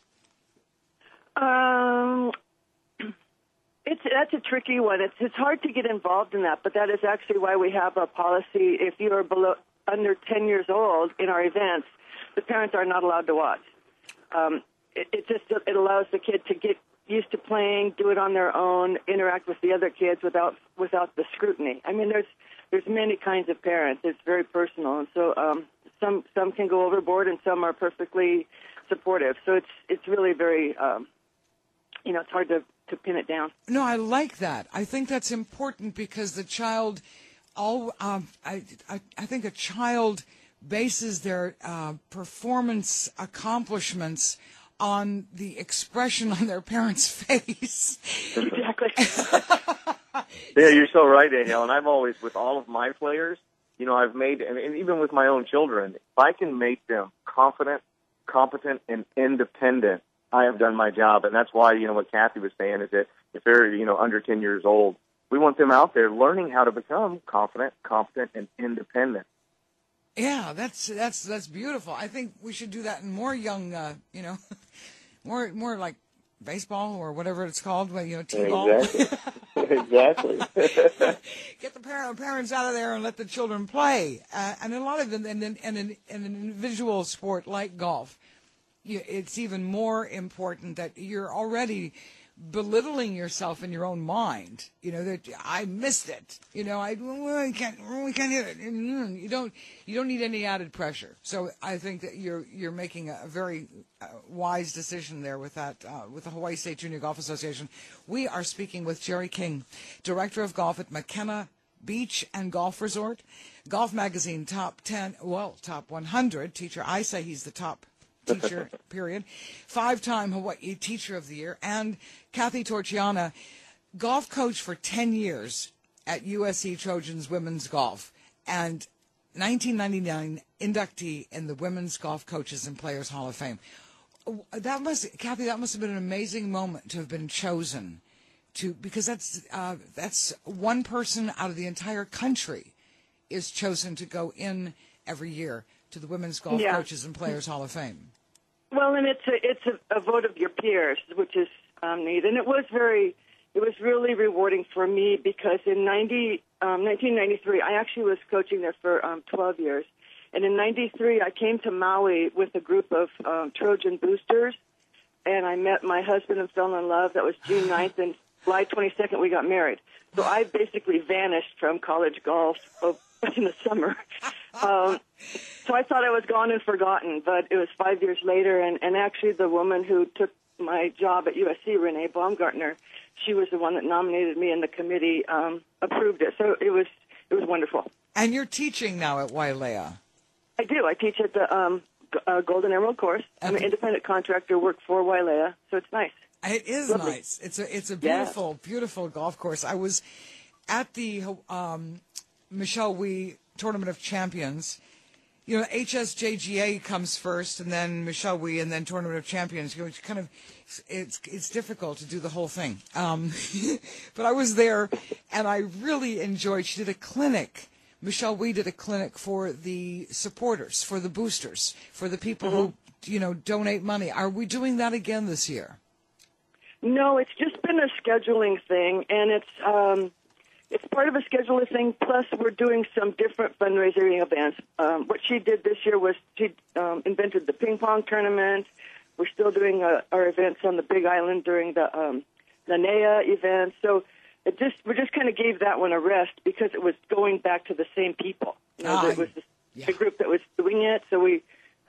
That's a tricky one. It's hard to get involved in that, but that is actually why we have a policy. If you are under 10 years old in our events, the parents are not allowed to watch. It allows the kid to get used to playing, do it on their own, interact with the other kids without the scrutiny. I mean, there's many kinds of parents. It's very personal, and so some can go overboard, and some are perfectly supportive. So it's really very it's hard to pin it down. No, I like that. I think that's important because the child, I think a child bases their performance accomplishments on the expression on their parents' face. Exactly. Yeah, you're so right, Danielle. And I've always, with all of my players, I've made, and even with my own children, if I can make them confident, competent, and independent, I have done my job. And that's why, what Kathy was saying is that if they're, under 10 years old, we want them out there learning how to become confident, competent, and independent. Yeah, that's beautiful. I think we should do that in more young, more like baseball or whatever it's called, t-ball. Exactly. Exactly. Get the parents out of there and let the children play. And a lot of them, and an individual sport like golf, it's even more important that you're already belittling yourself in your own mind. That I missed it. We can't hit it. You don't need any added pressure. So I think that you're making a very wise decision there with that with the Hawaii State Junior Golf Association. We are speaking with Jerry King, Director of Golf at McKenna Beach and Golf Resort, Golf Magazine top 100 teacher. I say he's the top teacher, period. 5-time Hawaii Teacher of the Year. And Kathy Torchiana, golf coach for 10 years at USC Trojans Women's Golf. And 1999 inductee in the Women's Golf Coaches and Players Hall of Fame. Kathy, that must have been an amazing moment to have been chosen because that's one person out of the entire country is chosen to go in every year to the Women's Golf Coaches and Players Hall of Fame. Well, and it's a vote of your peers, which is neat, and it was really rewarding for me because in 1993 I actually was coaching there for 12 years, and in '93 I came to Maui with a group of Trojan boosters, and I met my husband and fell in love. That was June 9th, and July 22nd we got married. So I basically vanished from college golf in the summer. So I thought I was gone and forgotten, but it was 5 years later, and actually the woman who took my job at USC, Renee Baumgartner, she was the one that nominated me, and the committee approved it. So it was wonderful. And you're teaching now at Wailea. I do. I teach at the Golden Emerald course. I'm an independent contractor, work for Wailea, so it's nice. It is Lovely. Nice. It's a beautiful, beautiful golf course. I was at the Michelle Wee Tournament of Champions. HSJGA comes first, and then Michelle Wee, and then Tournament of Champions. It's difficult to do the whole thing. But I was there, and I really enjoyed. She did a clinic. Michelle Wee did a clinic for the supporters, for the boosters, for the people who donate money. Are we doing that again this year? No, it's just been a scheduling thing, and it's it's part of a scheduler thing. Plus, we're doing some different fundraising events. What she did this year was she invented the ping pong tournament. We're still doing our events on the Big Island during the NEA event. So we just kind of gave that one a rest because it was going back to the same people. It was the group that was doing it. So we,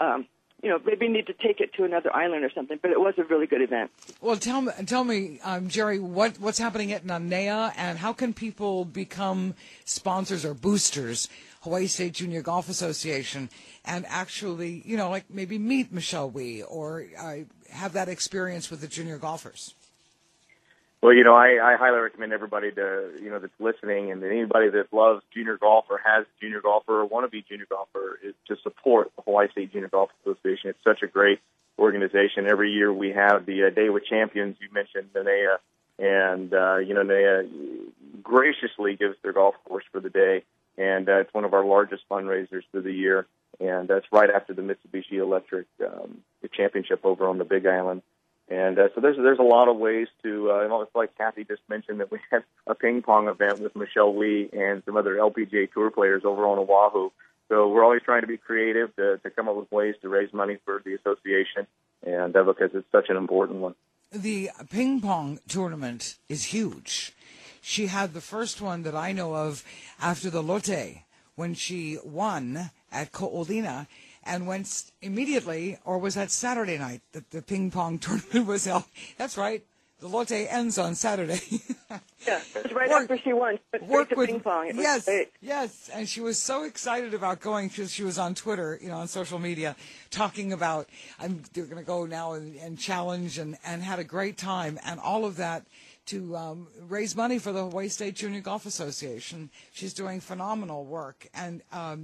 maybe need to take it to another island or something. But it was a really good event. Well, tell me, Jerry, what's happening at NEA, and how can people become sponsors or boosters Hawaii State Junior Golf Association and actually, like maybe meet Michelle Wie or have that experience with the junior golfers? Well, I highly recommend everybody that's listening and anybody that loves junior golf or has a junior golfer or want to be a junior golfer is to support the Hawaii State Junior Golf Association. It's such a great organization. Every year we have the Day with Champions. You mentioned NEA, and, NEA graciously gives their golf course for the day, and it's one of our largest fundraisers for the year, and that's right after the Mitsubishi Electric championship over on the Big Island. And so there's a lot of ways to, it's like Kathy just mentioned that we had a ping pong event with Michelle Wie and some other LPGA Tour players over on Oahu. So we're always trying to be creative to come up with ways to raise money for the association, and because it's such an important one. The ping pong tournament is huge. She had the first one that I know of after the Lotte when she won at Ko'olina. And went immediately, or was that Saturday night that the ping pong tournament was held? That's right. The Lotte ends on Saturday. Yeah, it was right after she won. Work with ping pong. It was great. Yes. And she was so excited about going because she was on Twitter, on social media, talking about they're going to go now and challenge and had a great time and all of that to raise money for the Hawaii State Junior Golf Association. She's doing phenomenal work. And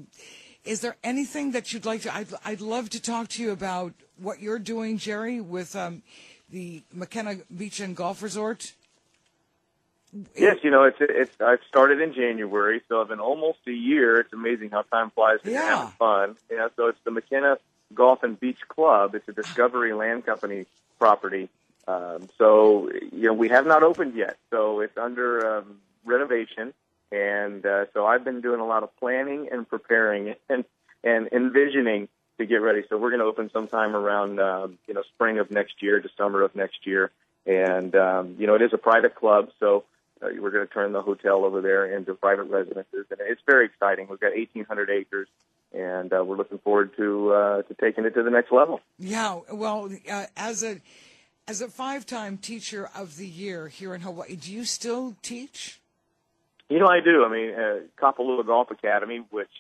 is there anything that you'd like to? I'd love to talk to you about what you're doing, Jerry, with the McKenna Beach and Golf Resort. Yes, it's I've started in January, so I've been almost a year. It's amazing how time flies when you're having fun. So it's the McKenna Golf and Beach Club. It's a Discovery Land Company property. So we have not opened yet, so it's under renovation. And so I've been doing a lot of planning and preparing and envisioning to get ready. So we're going to open sometime around, spring of next year to summer of next year. And, it is a private club, so we're going to turn the hotel over there into private residences. And it's very exciting. We've got 1,800 acres, and we're looking forward to taking it to the next level. Yeah, well, as a 5-time Teacher of the Year here in Hawaii, do you still teach? I do. Kapalua Golf Academy, which,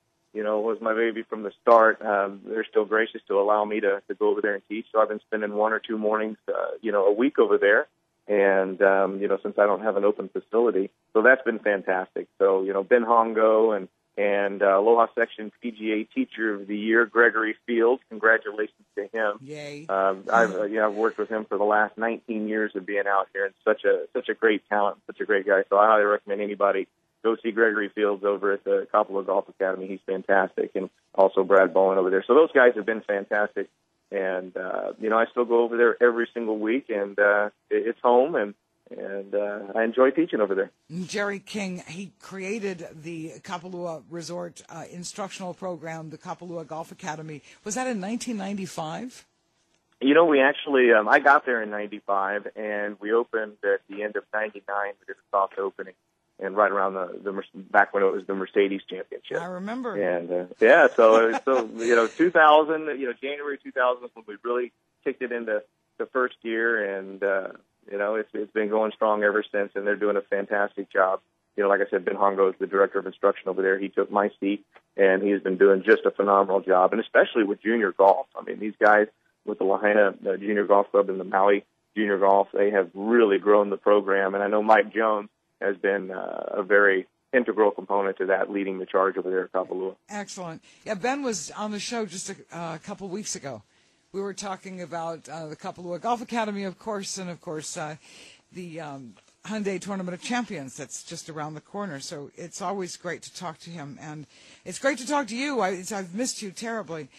was my baby from the start. They're still gracious to allow me to go over there and teach. So I've been spending 1 or 2 mornings, a week over there. And, since I don't have an open facility. So that's been fantastic. So, Ben Hongo and Aloha Section PGA Teacher of the Year, Gregory Fields. Congratulations to him. Yay. I've worked with him for the last 19 years of being out here, and such a great talent, such a great guy. So I highly recommend anybody go see Gregory Fields over at the Kapalua Golf Academy. He's fantastic, and also Brad Bowen over there. So those guys have been fantastic, and I still go over there every single week, and it's home, and I enjoy teaching over there. Jerry King, he created the Kapalua Resort instructional program, the Kapalua Golf Academy. Was that in 1995? We actually, I got there in 95, and we opened at the end of 99. We did a soft opening, and right around the back when it was the Mercedes Championship. I remember. And, so 2000, January 2000 is when we really kicked it into the first year, and, it's been going strong ever since, and they're doing a fantastic job. Like I said, Ben Hongo is the director of instruction over there. He took my seat, and he's been doing just a phenomenal job, and especially with junior golf. These guys with the Lahaina Junior Golf Club and the Maui Junior Golf, they have really grown the program, and I know Mike Jones has been a very integral component to that, leading the charge over there at Kapalua. Excellent. Yeah, Ben was on the show just a couple weeks ago. We were talking about the Kapalua Golf Academy, of course, and, of course, the Hyundai Tournament of Champions that's just around the corner. So it's always great to talk to him. And it's great to talk to you. I've missed you terribly.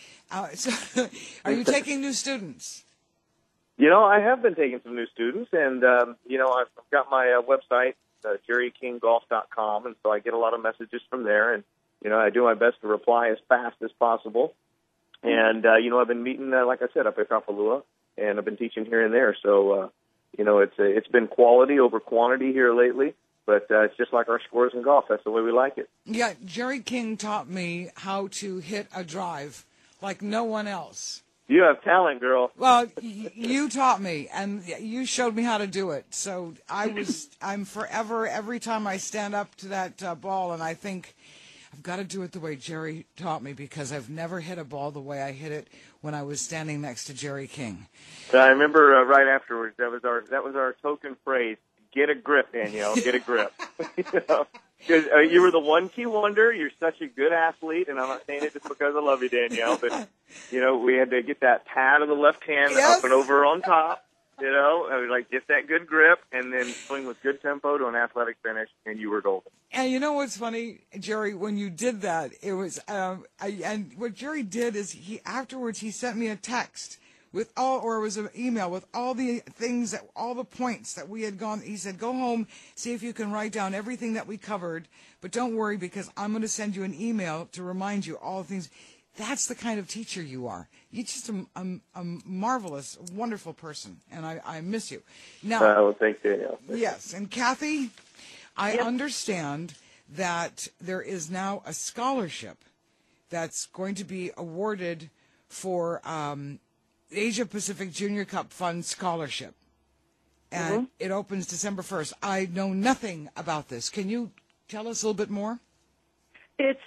So are you taking new students? I have been taking some new students, and, I've got my website, jerrykinggolf.com, and so I get a lot of messages from there, and I do my best to reply as fast as possible. And I've been meeting, like I said, up at Kapalua, and I've been teaching here and there. So it's been quality over quantity here lately. But it's just like our scores in golf. That's the way we like it. Yeah, Jerry King taught me how to hit a drive like no one else. You have talent, girl. Well, you taught me, and you showed me how to do it. So I'm forever, every time I stand up to that ball, and I think, I've got to do it the way Jerry taught me, because I've never hit a ball the way I hit it when I was standing next to Jerry King. I remember right afterwards, that was our token phrase. Get a grip, Danielle. Get a grip. You were the one-key wonder. You're such a good athlete, and I'm not saying it just because I love you, Danielle. But we had to get that pad of the left hand up and over on top. I was like, get that good grip, and then swing with good tempo to an athletic finish, and you were golden. And you know what's funny, Jerry? When you did that, it was and what Jerry did is afterwards he sent me a text. It was an email with all the things, all the points that we had gone. He said, go home, see if you can write down everything that we covered, but don't worry, because I'm going to send you an email to remind you all the things. That's the kind of teacher you are. You're just a marvelous, wonderful person, and I miss you. Now, well, thanks, Danielle. Yes, and Kathy, I understand that there is now a scholarship that's going to be awarded for Asia Pacific Junior Cup Fund Scholarship, and it opens December 1st. I know nothing about this. Can you tell us a little bit more? It's,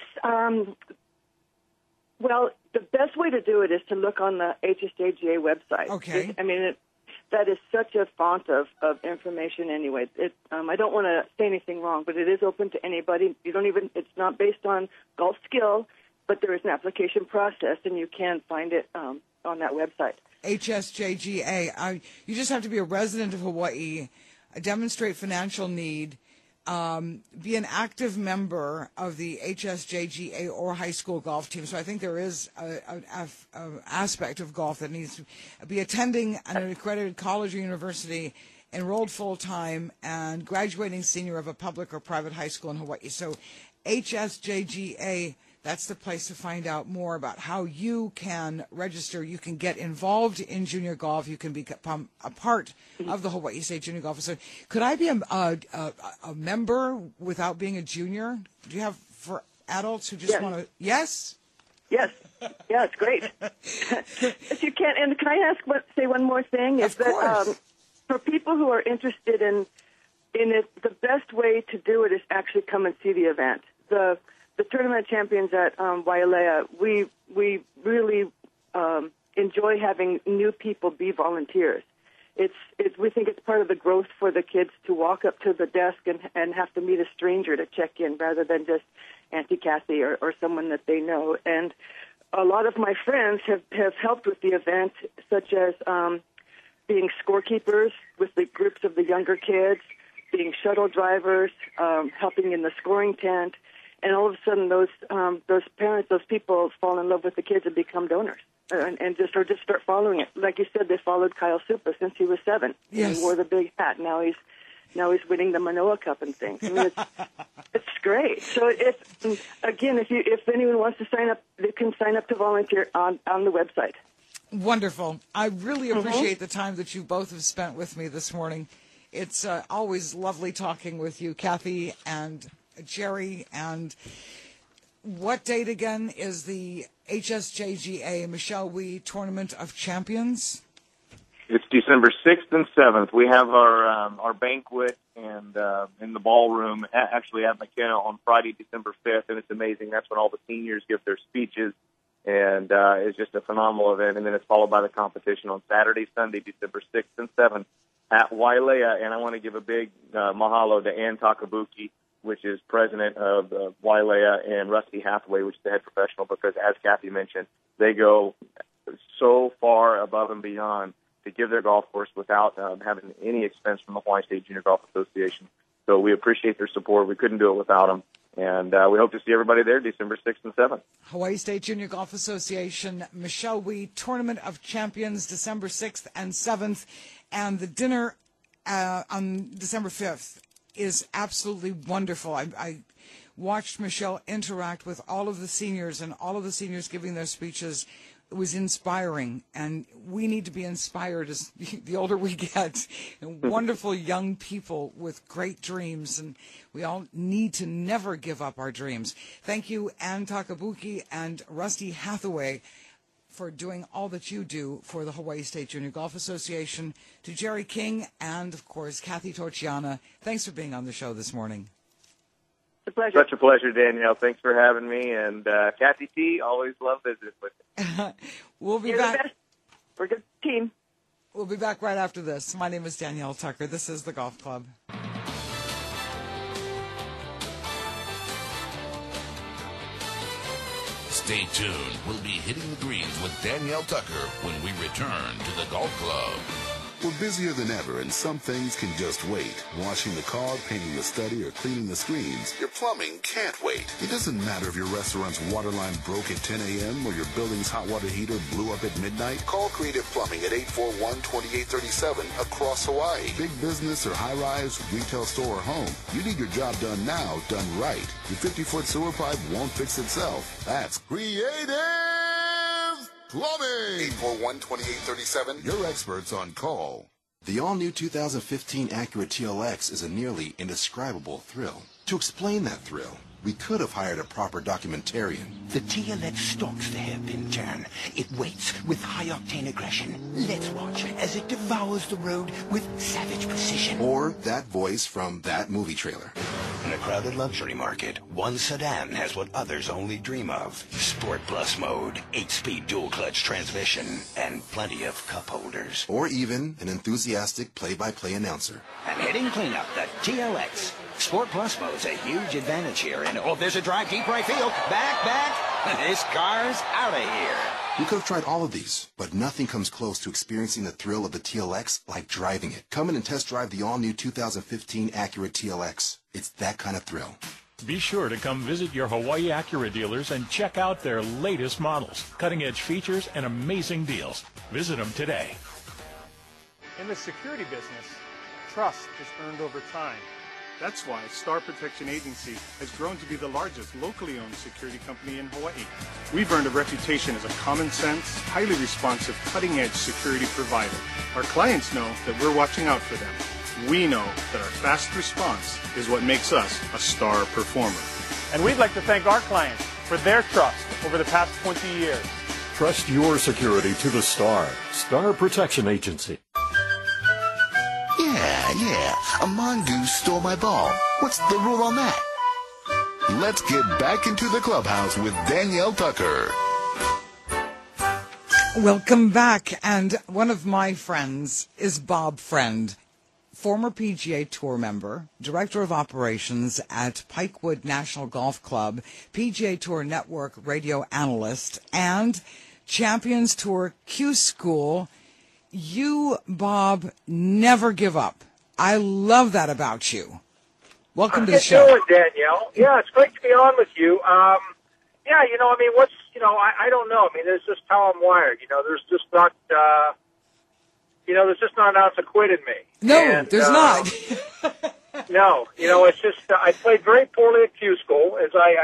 well, the best way to do it is to look on the HSJGA website. Okay. That is such a font of information anyway. I don't want to say anything wrong, but it is open to anybody. It's not based on golf skill, but there is an application process, and you can find it on that website. HSJGA. You just have to be a resident of Hawaii, demonstrate financial need, be an active member of the HSJGA or high school golf team. So I think there is an aspect of golf that needs to be attending an accredited college or university, enrolled full-time, and graduating senior of a public or private high school in Hawaii. So HSJGA, that's the place to find out more about how you can register. You can get involved in junior golf. You can become a part of the Hawaii State Junior Golf Association. Could I be a member without being a junior? Do you have for adults who just want to? Yes? Yes. Yeah, it's great. If you can, and can I say one more thing? Of course. For people who are interested in it, the best way to do it is actually come and see the event. The tournament champions at Wailea, we really enjoy having new people be volunteers. We think it's part of the growth for the kids to walk up to the desk and have to meet a stranger to check in rather than just Auntie Kathy or someone that they know. And a lot of my friends have helped with the event, such as being scorekeepers with the groups of the younger kids, being shuttle drivers, helping in the scoring tent. And all of a sudden, those parents, those people fall in love with the kids and become donors, and just start following it. Like you said, they followed Kyle Supa since he was 7. Yes. And he wore the big hat. Now he's winning the Manoa Cup and things. I mean, it's great. So if anyone wants to sign up, they can sign up to volunteer on the website. Wonderful. I really appreciate the time that you both have spent with me this morning. It's always lovely talking with you, Kathy and Jerry. And what date again is the HSJGA Michelle Wee Tournament of Champions? It's December 6th and 7th. We have our banquet and in the ballroom actually at McKenna on Friday, December 5th, and it's amazing. That's when all the seniors give their speeches, and it's just a phenomenal event. And then it's followed by the competition on Saturday, Sunday, December 6th and 7th at Wailea. And I want to give a big mahalo to Ann Takabuki, which is president of Wailea, and Rusty Hathaway, which is the head professional, because, as Kathy mentioned, they go so far above and beyond to give their golf course without having any expense from the Hawaii State Junior Golf Association. So we appreciate their support. We couldn't do it without them. And we hope to see everybody there December 6th and 7th. Hawaii State Junior Golf Association Michelle Wee Tournament of Champions, December 6th and 7th. And the dinner on December 5th is absolutely wonderful. I watched Michelle interact with all of the seniors and all of the seniors giving their speeches. It was inspiring, and we need to be inspired as the older we get. Wonderful young people with great dreams, and we all need to never give up our dreams. Thank you, Ann Takabuki and Rusty Hathaway, for doing all that you do for the Hawaii State Junior Golf Association. To Jerry King and, of course, Kathy Torchiana, thanks for being on the show this morning. It's a pleasure. Such a pleasure, Danielle. Thanks for having me. And Kathy T, always love visiting with you. We'll be You're back. the best. We're a good team. We'll be back right after this. My name is Danielle Tucker. This is the Golf Club. Stay tuned. We'll be hitting the greens with Danielle Tucker when we return to the Golf Club. We're busier than ever, and some things can just wait. Washing the car, painting the study, or cleaning the screens. Your plumbing can't wait. It doesn't matter if your restaurant's water line broke at 10 a.m. or your building's hot water heater blew up at midnight. Call Creative Plumbing at 841-2837 across Hawaii. Big business or high-rise, retail store or home. You need your job done now, done right. Your 50-foot sewer pipe won't fix itself. That's Creative Plumbing. 841-2837. Your experts on call. The all-new 2015 Acura TLX is a nearly indescribable thrill. To explain that thrill, we could have hired a proper documentarian. The TLX stalks the hairpin turn. It waits with high-octane aggression. Let's watch as it devours the road with savage precision. Or that voice from that movie trailer. In a crowded luxury market, one sedan has what others only dream of. Sport Plus mode, 8-speed dual-clutch transmission, and plenty of cup holders. Or even an enthusiastic play-by-play announcer. And hitting cleanup, the TLX. Sport Plus mode's a huge advantage here. And, oh, there's a drive deep right field. Back. This car's out of here. We could have tried all of these, but nothing comes close to experiencing the thrill of the TLX like driving it. Come in and test drive the all-new 2015 Acura TLX. It's that kind of thrill. Be sure to come visit your Hawaii Acura dealers and check out their latest models, cutting-edge features, and amazing deals. Visit them today. In the security business, trust is earned over time. That's why Star Protection Agency has grown to be the largest locally owned security company in Hawaii. We've earned a reputation as a common sense, highly responsive, cutting-edge security provider. Our clients know that we're watching out for them. We know that our fast response is what makes us a star performer. And we'd like to thank our clients for their trust over the past 20 years. Trust your security to the Star. Star Protection Agency. Yeah, a mongoose stole my ball. What's the rule on that? Let's get back into the clubhouse with Danielle Tucker. Welcome back. And one of my friends is Bob Friend, former PGA Tour member, director of operations at Pikewood National Golf Club, PGA Tour Network radio analyst, and Champions Tour Q School. You, Bob, never give up. I love that about you. Welcome to the show. How you doing, Danielle? Yeah, it's great to be on with you. Yeah, I don't know. I mean, it's just how I'm wired. There's just not, there's just not an ounce of quit in me. No, there's not. No, it's just, I played very poorly at Q School. I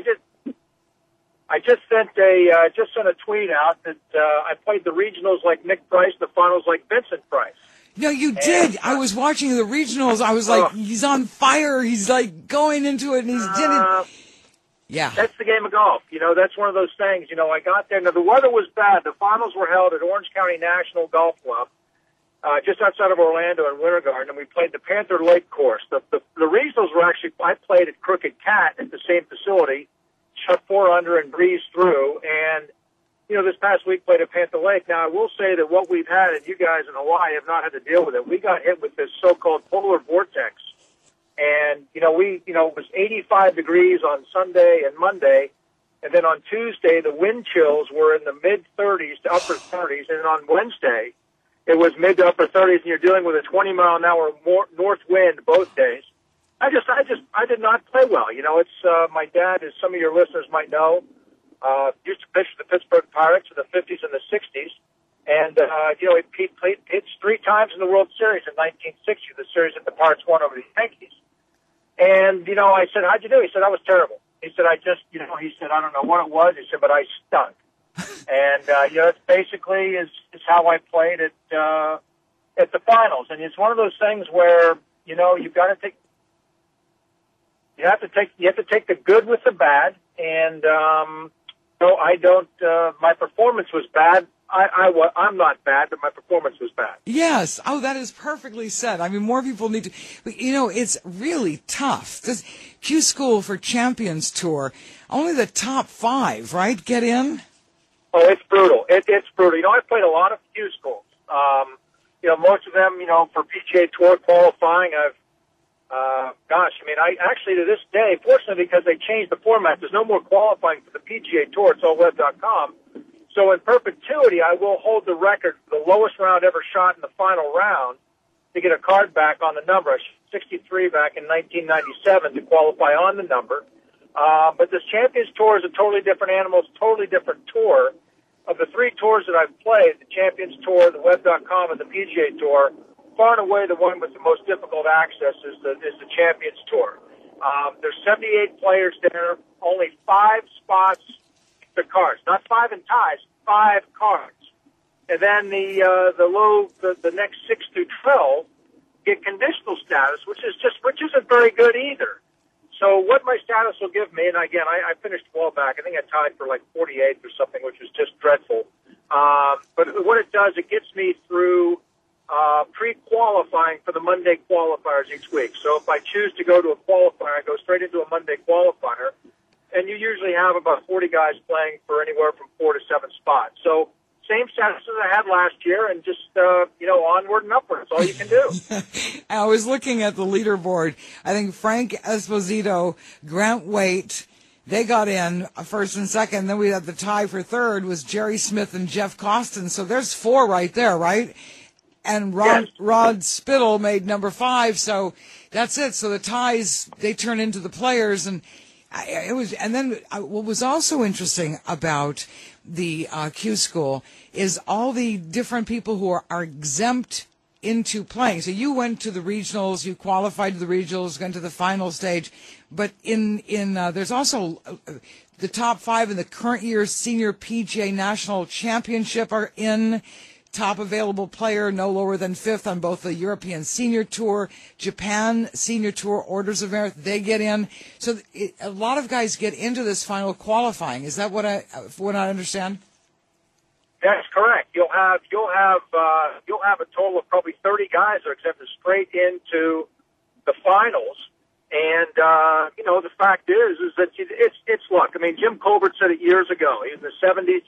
just sent a tweet out that I played the regionals like Nick Price, the finals like Vincent Price. No, you did. I was watching the regionals. I was like, he's on fire. He's like going into it, and he's didn't. Yeah. That's the game of golf. That's one of those things. I got there. Now, the weather was bad. The finals were held at Orange County National Golf Club, just outside of Orlando in Winter Garden, and we played the Panther Lake course. The regionals were actually, I played at Crooked Cat at the same facility, shot 4 under and breezed through, and this past week played at Panther Lake. Now, I will say that what we've had, and you guys in Hawaii have not had to deal with it, we got hit with this so-called polar vortex. And, it was 85 degrees on Sunday and Monday. And then on Tuesday, the wind chills were in the mid-30s to upper 30s. And on Wednesday, it was mid to upper 30s, and you're dealing with a 20-mile-an-hour north wind both days. I did not play well. It's my dad, as some of your listeners might know, used to pitch for the Pittsburgh Pirates in the 50s and the 60s. And, he pitched 3 times in the World Series in 1960, the series that the Pirates won over the Yankees. And, you know, I said, how'd you do? He said, I was terrible. He said, he said, I don't know what it was. He said, but I stunk. And, you know, it's basically is how I played at the finals. And it's one of those things where, you know, you have to take the good with the bad. And, no, I don't, my performance was bad. I'm not bad, but my performance was bad. Yes. Oh, that is perfectly said. I mean, more people need to, but, you know, it's really tough. This Q School for Champions Tour, only the top 5, right, get in? Oh, it's brutal. It's brutal. You know, I've played a lot of Q schools. You know, most of them, you know, for PGA Tour qualifying, I actually to this day, fortunately because they changed the format, there's no more qualifying for the PGA Tour. It's all web.com. So in perpetuity, I will hold the record for the lowest round ever shot in the final round to get a card back on the number. I shot 63 back in 1997 to qualify on the number. But this Champions Tour is a totally different animal. It's a totally different tour. Of the 3 tours that I've played, the Champions Tour, the Web.com, and the PGA Tour, far and away the one with the most difficult access is the Champions Tour. There's 78 players there, only 5 spots for cards, not 5 in ties, 5 cards. And then the next 6 through 12 get conditional status, which isn't very good either. So what my status will give me, and again, I finished well back. I think I tied for like 48th or something, which was just dreadful. But what it does, it gets me through pre-qualifying for the Monday qualifiers each week. So if I choose to go to a qualifier, I go straight into a Monday qualifier, and you usually have about 40 guys playing for anywhere from 4 to 7 spots. So same status as I had last year, and just, onward and upward. That's all you can do. I was looking at the leaderboard. I think Frank Esposito, Grant Waite, they got in first and second. Then we had the tie for third was Jerry Smith and Jeff Costin. So there's 4 right there, right? And Rod Spittle made number 5. So that's it. So the ties, they turn into the players. And what was also interesting about the Q School is all the different people who are exempt into playing. So you went to the regionals, you qualified to the regionals, went to the final stage, but there's also the top 5 in the current year's Senior PGA National Championship are in. Top available player, no lower than 5th on both the European Senior Tour, Japan Senior Tour, Orders of Merit, they get in. So a lot of guys get into this final qualifying. Is that what I understand? That's correct. You'll have a total of probably 30 guys that are accepted straight into the finals. And the fact is that it's luck. I mean, Jim Colbert said it years ago. He was in the 70s.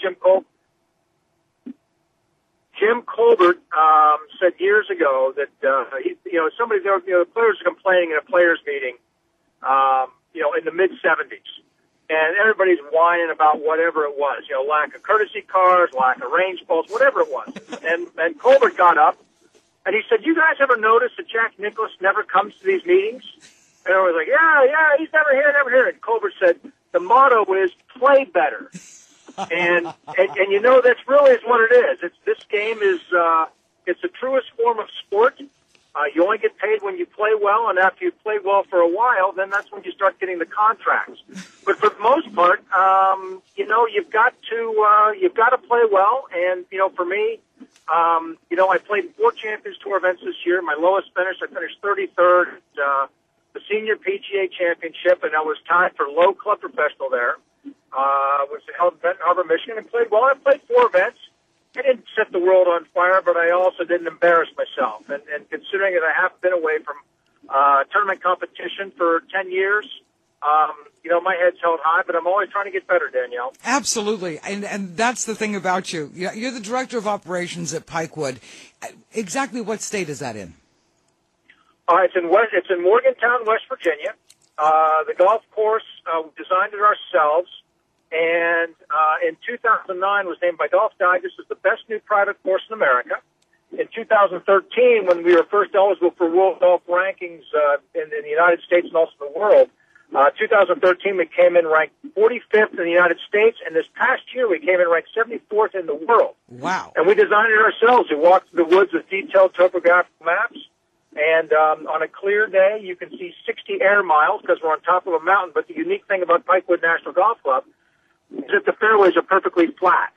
Jim Colbert said years ago that the players are complaining in a players meeting, in the mid 70s, and everybody's whining about whatever it was, lack of courtesy cars, lack of range balls, whatever it was. And Colbert got up and he said, "You guys ever notice that Jack Nicklaus never comes to these meetings?" And I was like, "Yeah, he's never here." And Colbert said, "The motto is play better." And that's really is what it is. This game is it's the truest form of sport. You only get paid when you play well, and after you play well for a while, then that's when you start getting the contracts. But for the most part, you've got to play well. And for me, I played 4 Champions Tour events this year. My lowest finish, I finished 33rd at the Senior PGA Championship, and I was tied for low club professional there. Was held in Benton Harbor, Michigan, and played well. I played 4 events. I didn't set the world on fire, but I also didn't embarrass myself. And considering that I have been away from tournament competition for 10 years, my head's held high, but I'm always trying to get better, Danielle. Absolutely. And that's the thing about you. You're the director of operations at Pikewood. Exactly what state is that in? It's in Morgantown, West Virginia. The golf course, we designed it ourselves, and in 2009 was named by Golf Digest as the best new private course in America. In 2013, when we were first eligible for World Golf Rankings in the United States and also the world, 2013 we came in ranked 45th in the United States, and this past year we came in ranked 74th in the world. Wow. And we designed it ourselves. We walked through the woods with detailed topographical maps. And on a clear day, you can see 60 air miles because we're on top of a mountain. But the unique thing about Pikewood National Golf Club is that the fairways are perfectly flat.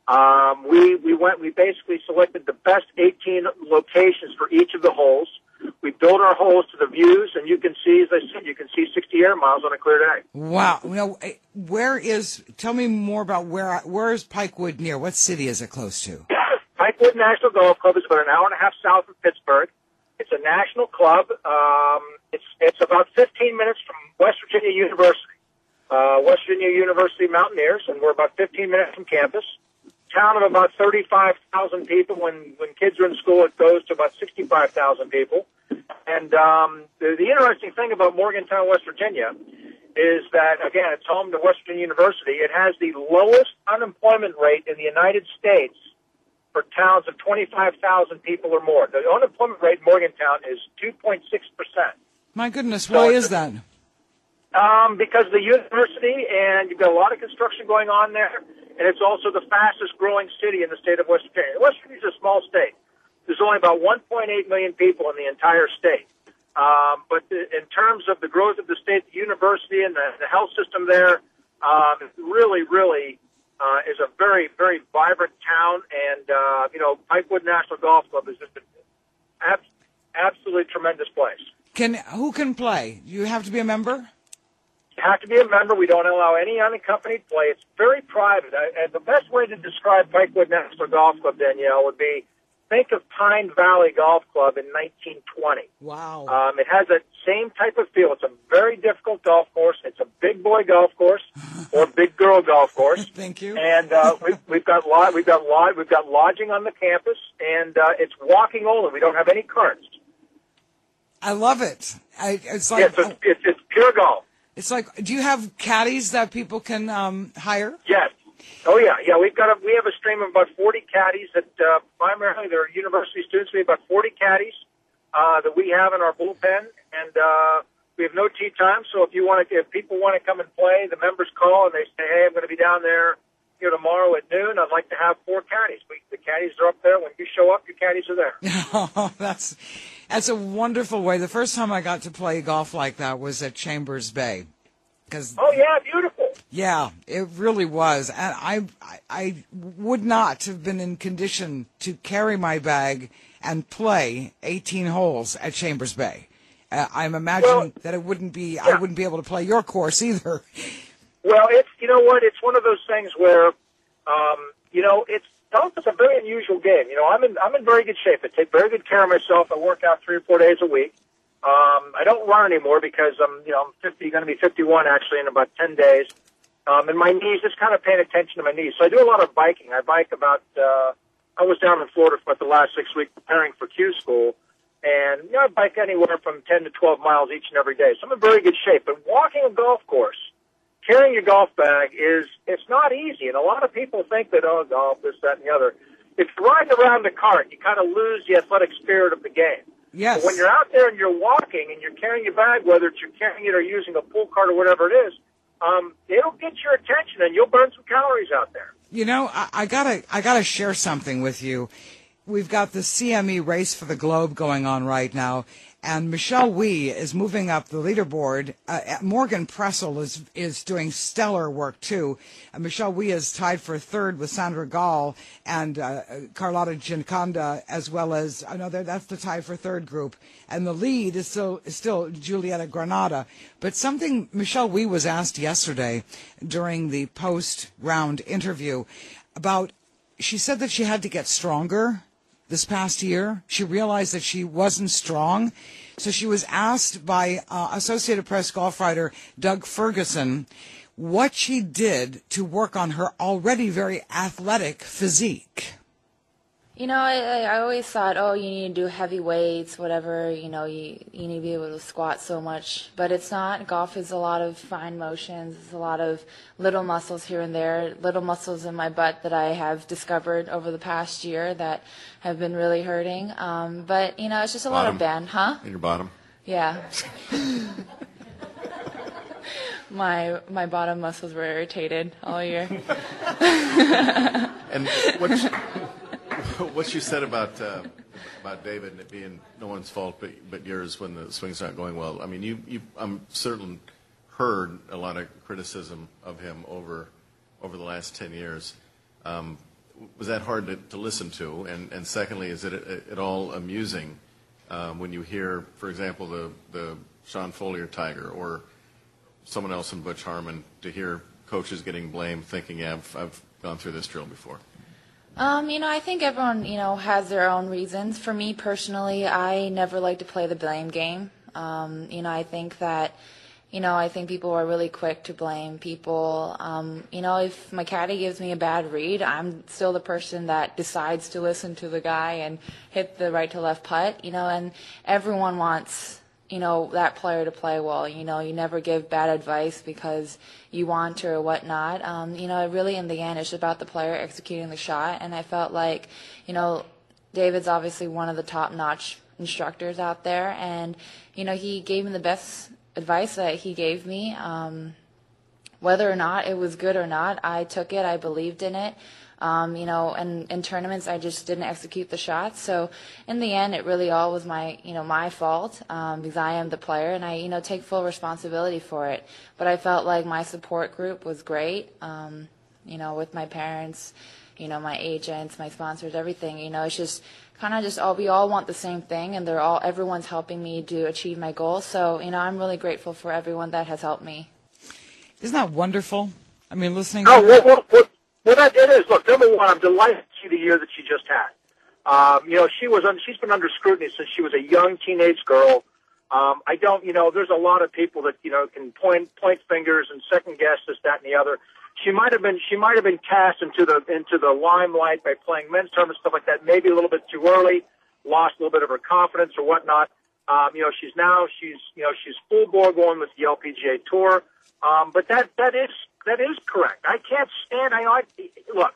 We basically selected the best 18 locations for each of the holes. We built our holes to the views, and you can see, as I said, you can see 60 air miles on a clear day. Wow. Now, tell me more about where is Pikewood near? What city is it close to? Pikewood National Golf Club is about an hour and a half south of Pittsburgh. It's a national club. It's about 15 minutes from West Virginia University. West Virginia University Mountaineers, and we're about 15 minutes from campus. Town of about 35,000 people. When kids are in school, it goes to about 65,000 people. And the interesting thing about Morgantown, West Virginia, is that, again, it's home to West Virginia University. It has the lowest unemployment rate in the United States for towns of 25,000 people or more. The unemployment rate in Morgantown is 2.6%. My goodness, why is that? Because of the university, and you've got a lot of construction going on there, and it's also the fastest growing city in the state of West Virginia. West Virginia is a small state. There's only about 1.8 million people in the entire state. But in terms of the growth of the state, the university and the health system there, really is a very, very vibrant town. And, Pikewood National Golf Club is just an absolutely tremendous place. Who can play? You have to be a member? You have to be a member. We don't allow any unaccompanied play. It's very private. And the best way to describe Pikewood National Golf Club, Danielle, would be think of Pine Valley Golf Club in 1920. Wow. It has that same type of feel. It's a very difficult golf course. It's a big boy golf course or big girl golf course. Thank you. And we've got lodging on the campus, and it's walking only. We don't have any carts. I love it. It's like it's pure golf. It's like, do you have caddies that people can hire? Yes. Oh yeah. We have a stream of about 40 caddies that primarily they're university students. We have about 40 caddies that we have in our bullpen, and we have no tee time. So if people want to come and play, the members call and they say, "Hey, I'm going to be down there tomorrow at noon. I'd like to have 4 caddies." The caddies are up there. When you show up, your caddies are there. Oh, that's a wonderful way. The first time I got to play golf like that was at Chambers Bay. Oh, yeah, beautiful. Yeah, it really was. And I would not have been in condition to carry my bag and play 18 holes at Chambers Bay. I'm imagining that I wouldn't be able to play your course either. Well, it's one of those things where, golf is a very unusual game. I'm in very good shape. I take very good care of myself. I work out 3 or 4 days a week. I don't run anymore because I'm going to be 51 actually in about 10 days. And my knees, just kind of paying attention to my knees. So I do a lot of biking. I bike I was down in Florida for the last 6 weeks preparing for Q school. And, I bike anywhere from 10 to 12 miles each and every day. So I'm in very good shape. But walking a golf course, carrying your golf bag it's not easy. And a lot of people think that, golf, this, that, and the other. If you're riding around the cart, you kind of lose the athletic spirit of the game. Yes. But when you're out there and you're walking and you're carrying your bag, whether it's you're carrying it or using a pull cart or whatever it is, it'll get your attention and you'll burn some calories out there. I gotta share something with you. We've got the CME Race for the Globe going on right now, and Michelle Wie is moving up the leaderboard. Morgan Pressel is doing stellar work, too. Michelle Wie is tied for third with Sandra Gall and Carlotta Gioconda, as well as, that's the tie for third group. And the lead is still Julieta Granada. But something Michelle Wie was asked yesterday during the post-round interview about, she said that she had to get stronger this past year. She realized that she wasn't strong. So she was asked by Associated Press golf writer Doug Ferguson what she did to work on her already very athletic physique. I always thought, you need to do heavy weights, whatever, you need to be able to squat so much. But it's not. Golf is a lot of fine motions. It's a lot of little muscles here and there, little muscles in my butt that I have discovered over the past year that have been really hurting. But, it's just a lot of band. Huh? In your bottom? Yeah. My bottom muscles were irritated all year. And what you said about about David and it being no one's fault but yours when the swing's not going well. I mean, I'm certain heard a lot of criticism of him over the last 10 years. Was that hard to listen to? And secondly, is it at all amusing when you hear, for example, the Sean Foley or Tiger or someone else in Butch Harmon, to hear coaches getting blamed, thinking, yeah, I've gone through this drill before? I think everyone, has their own reasons. For me personally, I never like to play the blame game. I think that, I think people are really quick to blame people. If my caddy gives me a bad read, I'm still the person that decides to listen to the guy and hit the right to left putt, and everyone wants that player to play well. You never give bad advice because you want to or whatnot. Really in the end, it's about the player executing the shot. And I felt like, David's obviously one of the top-notch instructors out there. And, he gave me the best advice that he gave me. Whether or not it was good or not, I took it. I believed in it. And in tournaments, I just didn't execute the shots. So in the end, it really all was my fault because I am the player and I, take full responsibility for it. But I felt like my support group was great, with my parents, my agents, my sponsors, everything. It's just kind of we all want the same thing and everyone's helping me to achieve my goals. So, I'm really grateful for everyone that has helped me. Isn't that wonderful? I mean, listening to Well, it is. Look, number one, I'm delighted to see the year that she just had. She's been under scrutiny since she was a young teenage girl. There's a lot of people that, can point fingers and second guess this, that, and the other. She might have been cast into the limelight by playing men's tournaments, stuff like that, maybe a little bit too early, lost a little bit of her confidence or whatnot. She's full bore going with the LPGA Tour. But that is correct. I can't stand. Look,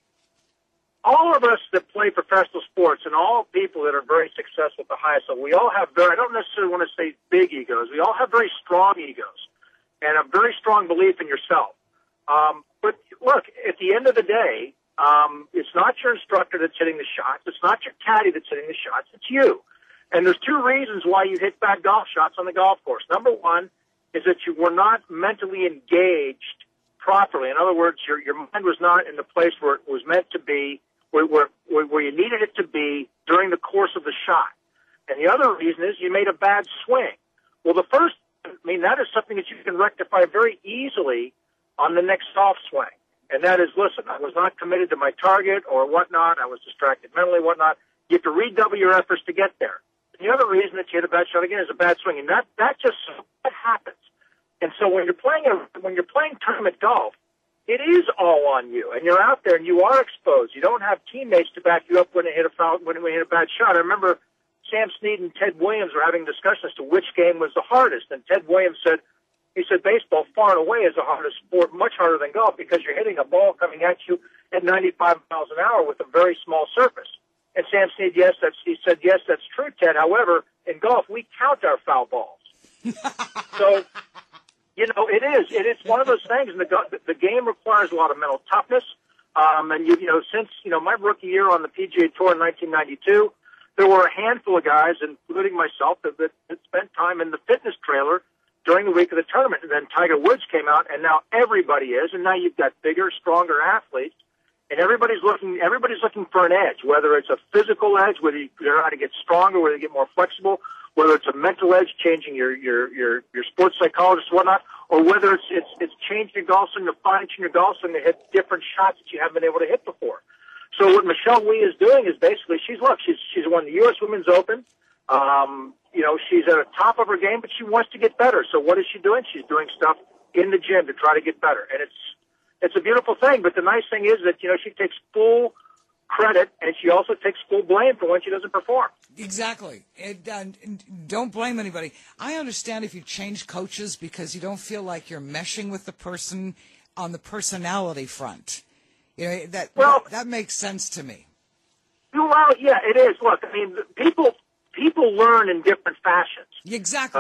all of us that play professional sports and all people that are very successful at the highest level, we all have I don't necessarily want to say big egos. We all have very strong egos and a very strong belief in yourself. But look, at the end of the day, it's not your instructor that's hitting the shots. It's not your caddy that's hitting the shots. It's you. And there's two reasons why you hit bad golf shots on the golf course. Number one is that you were not mentally engaged properly. In other words, your mind was not in the place where it was meant to be, where you needed it to be during the course of the shot. And the other reason is you made a bad swing. Well, that is something that you can rectify very easily on the next off swing. And that is, listen, I was not committed to my target or whatnot. I was distracted mentally, whatnot. You have to redouble your efforts to get there. And the other reason that you hit a bad shot again is a bad swing. And that happens. And so when you're playing tournament golf, it is all on you, and you're out there and you are exposed. You don't have teammates to back you up when they hit a bad shot. I remember Sam Snead and Ted Williams were having a discussion as to which game was the hardest, and Ted Williams said baseball far and away is the hardest sport, much harder than golf, because you're hitting a ball coming at you at 95 miles an hour with a very small surface. And Sam Snead, he said, yes, that's true, Ted. However, in golf, we count our foul balls. So, it is one of those things, and the game requires a lot of mental toughness. Since my rookie year on the PGA Tour in 1992, there were a handful of guys, including myself, that spent time in the fitness trailer during the week of the tournament. And then Tiger Woods came out, and now everybody is, and now you've got bigger, stronger athletes, and everybody's looking for an edge, whether it's a physical edge, whether you learn how to get stronger, whether you get more flexible, whether it's a mental edge, changing your sports psychologist and whatnot, or whether it's changing your golf swing, to fine-tune your golf swing to hit different shots that you haven't been able to hit before. So what Michelle Wie is doing is basically she's won the U.S. Women's Open. She's at the top of her game, but she wants to get better. So what is she doing? She's doing stuff in the gym to try to get better, and it's a beautiful thing. But the nice thing is that she takes full credit, and she also takes full blame for when she doesn't perform. Exactly. Don't blame anybody. I understand if you change coaches because you don't feel like you're meshing with the person on the personality front. That makes sense to me. Well, yeah, it is. Look, I mean, people learn in different fashions. Exactly.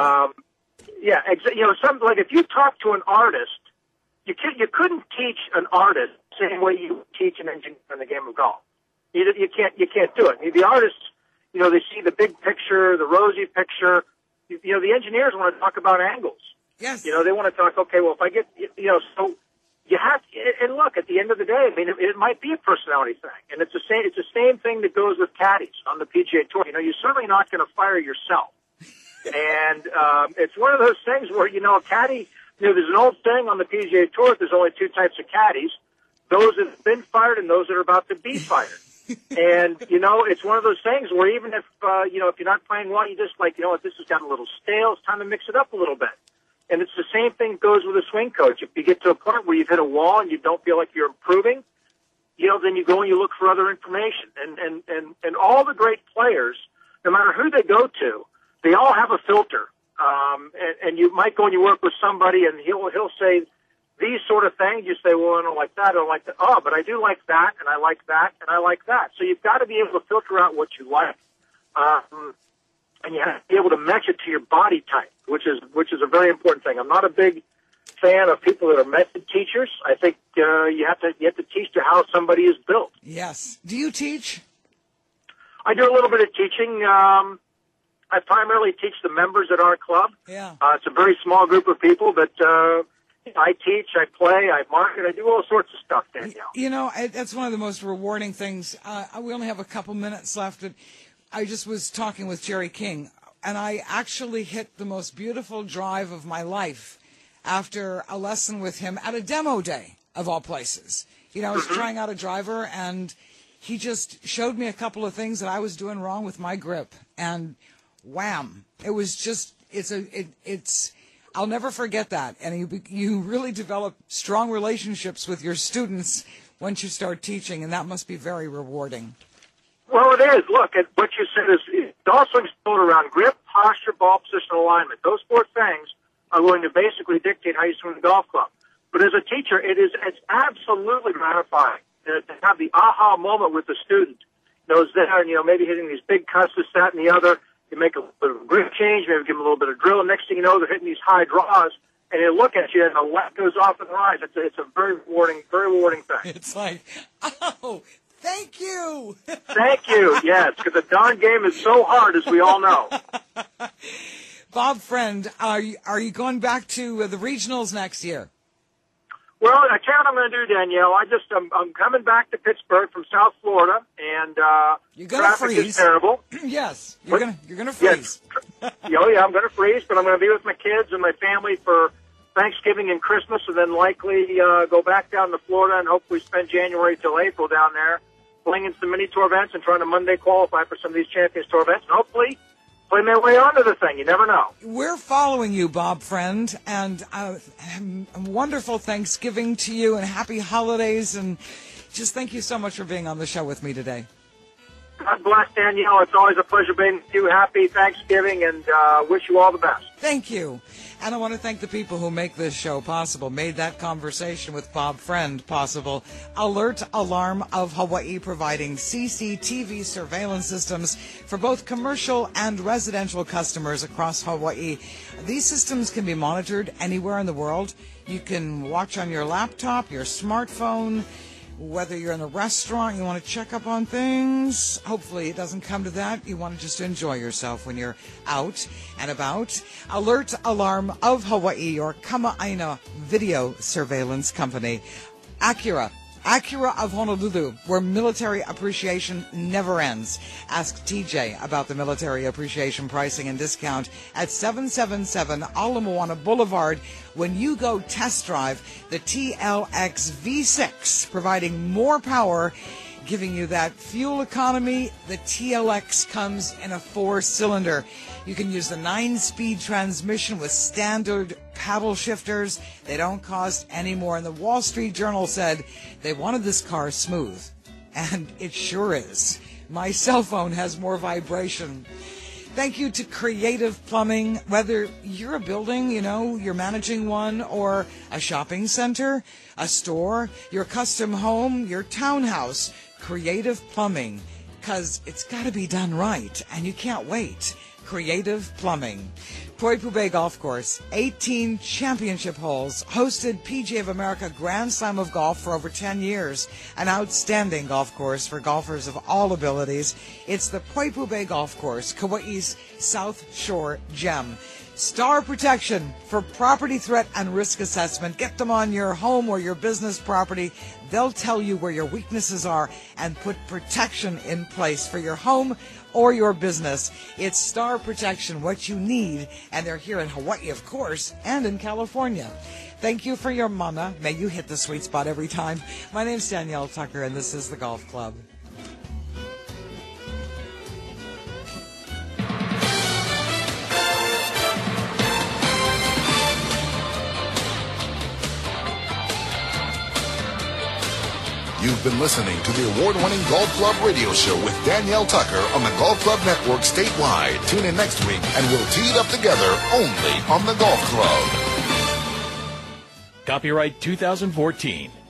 If you talk to an artist, you couldn't teach an artist the same way you teach an engineer in the game of golf. You can't do it. The artist, you know, they see the big picture, the rosy picture. You know, the engineers want to talk about angles. Yes. You know, they want to talk, okay, well, if I get, you know, so you have to, and look, at the end of the day, I mean, it might be a personality thing. And it's the same thing that goes with caddies on the PGA Tour. You know, you're certainly not going to fire yourself. And it's one of those things where, you know, a caddy, you know, there's an old saying on the PGA Tour, there's only two types of caddies, those that have been fired and those that are about to be fired. And, you know, it's one of those things where even if, you know, if you're not playing well, you just like, you know what, this has gotten a little stale, it's time to mix it up a little bit. And it's the same thing goes with a swing coach. If you get to a point where you've hit a wall and you don't feel like you're improving, you know, then you go and you look for other information. And all the great players, no matter who they go to, they all have a filter. And you might go and you work with somebody and he'll say these sort of things. You say, well, I don't like that, I don't like that. Oh, but I do like that, and I like that, and I like that. So you've got to be able to filter out what you like. And you have to be able to match it to your body type, which is a very important thing. I'm not a big fan of people that are method teachers. I think you have to teach to how somebody is built. Yes. Do you teach? I do a little bit of teaching. I primarily teach the members at our club. Yeah. It's a very small group of people, but I teach, I play, I market, I do all sorts of stuff, Danielle. You know, that's one of the most rewarding things. We only have a couple minutes left. I just was talking with Jerry King, and I actually hit the most beautiful drive of my life after a lesson with him at a demo day, of all places. You know, I was trying out a driver, and he just showed me a couple of things that I was doing wrong with my grip, and wham! It was just, I'll never forget that. And you really develop strong relationships with your students once you start teaching, and that must be very rewarding. Well, it is. Look, what you said is golf swing's built around grip, posture, ball position, alignment. Those four things are going to basically dictate how you swing the golf club. But as a teacher, it's absolutely gratifying to have the aha moment with the student. Knows there, and, you know, maybe hitting these big cuts, this, that, and the other. You make a bit of a grip change, maybe give them a little bit of drill. Next thing you know, they're hitting these high draws, and they look at you, and the left goes off and rise. It's a very rewarding thing. It's like, oh, thank you. Thank you, yes, because the darn game is so hard, as we all know. Bob Friend, are you going back to the regionals next year? Well, I tell you what I'm going to do, Danielle. I'm coming back to Pittsburgh from South Florida, and you're going to freeze. Is terrible. Yes, you're going to freeze. Yes. I'm going to freeze, but I'm going to be with my kids and my family for Thanksgiving and Christmas, and then likely go back down to Florida and hopefully spend January till April down there playing in some mini tour events and trying to Monday qualify for some of these Champions Tour events, and hopefully play my way onto the thing. You never know. We're following you, Bob Friend, and a wonderful Thanksgiving to you and happy holidays, and just thank you so much for being on the show with me today. God bless, Danielle. It's always a pleasure being with you. Happy Thanksgiving, and wish you all the best. Thank you. And I want to thank the people who make this show possible, made that conversation with Bob Friend possible. Alert Alarm of Hawaii, providing CCTV surveillance systems for both commercial and residential customers across Hawaii. These systems can be monitored anywhere in the world. You can watch on your laptop, your smartphone, whether you're in a restaurant, you want to check up on things. Hopefully it doesn't come to that. You want to just enjoy yourself when you're out and about. Alert Alarm of Hawaii, your Kama'aina video surveillance company. Acura of Honolulu, where military appreciation never ends. Ask TJ about the military appreciation pricing and discount at 777 Ala Moana Boulevard when you go test drive the TLX V6, providing more power, giving you that fuel economy. The TLX comes in a 4-cylinder. You can use the 9-speed transmission with standard paddle shifters. They don't cost any more. And the Wall Street Journal said they wanted this car smooth. And it sure is. My cell phone has more vibration. Thank you to Creative Plumbing. Whether you're a building, you're managing one, or a shopping center, a store, your custom home, your townhouse, Creative Plumbing, because it's got to be done right, and you can't wait. Creative Plumbing. Poipu Bay Golf Course, 18 championship holes, hosted PGA of America Grand Slam of Golf for over 10 years. An outstanding golf course for golfers of all abilities. It's the Poipu Bay Golf Course, Kauai's South Shore gem. Star Protection for property threat and risk assessment. Get them on your home or your business property. They'll tell you where your weaknesses are and put protection in place for your home or your business. It's Star Protection, what you need, and they're here in Hawaii, of course, and in California. Thank you for your mana. May you hit the sweet spot every time. My name's Danielle Tucker, and this is the Golf Club. You've been listening to the award-winning Golf Club radio show with Danielle Tucker on the Golf Club Network statewide. Tune in next week and we'll tee it up together only on the Golf Club. Copyright 2014.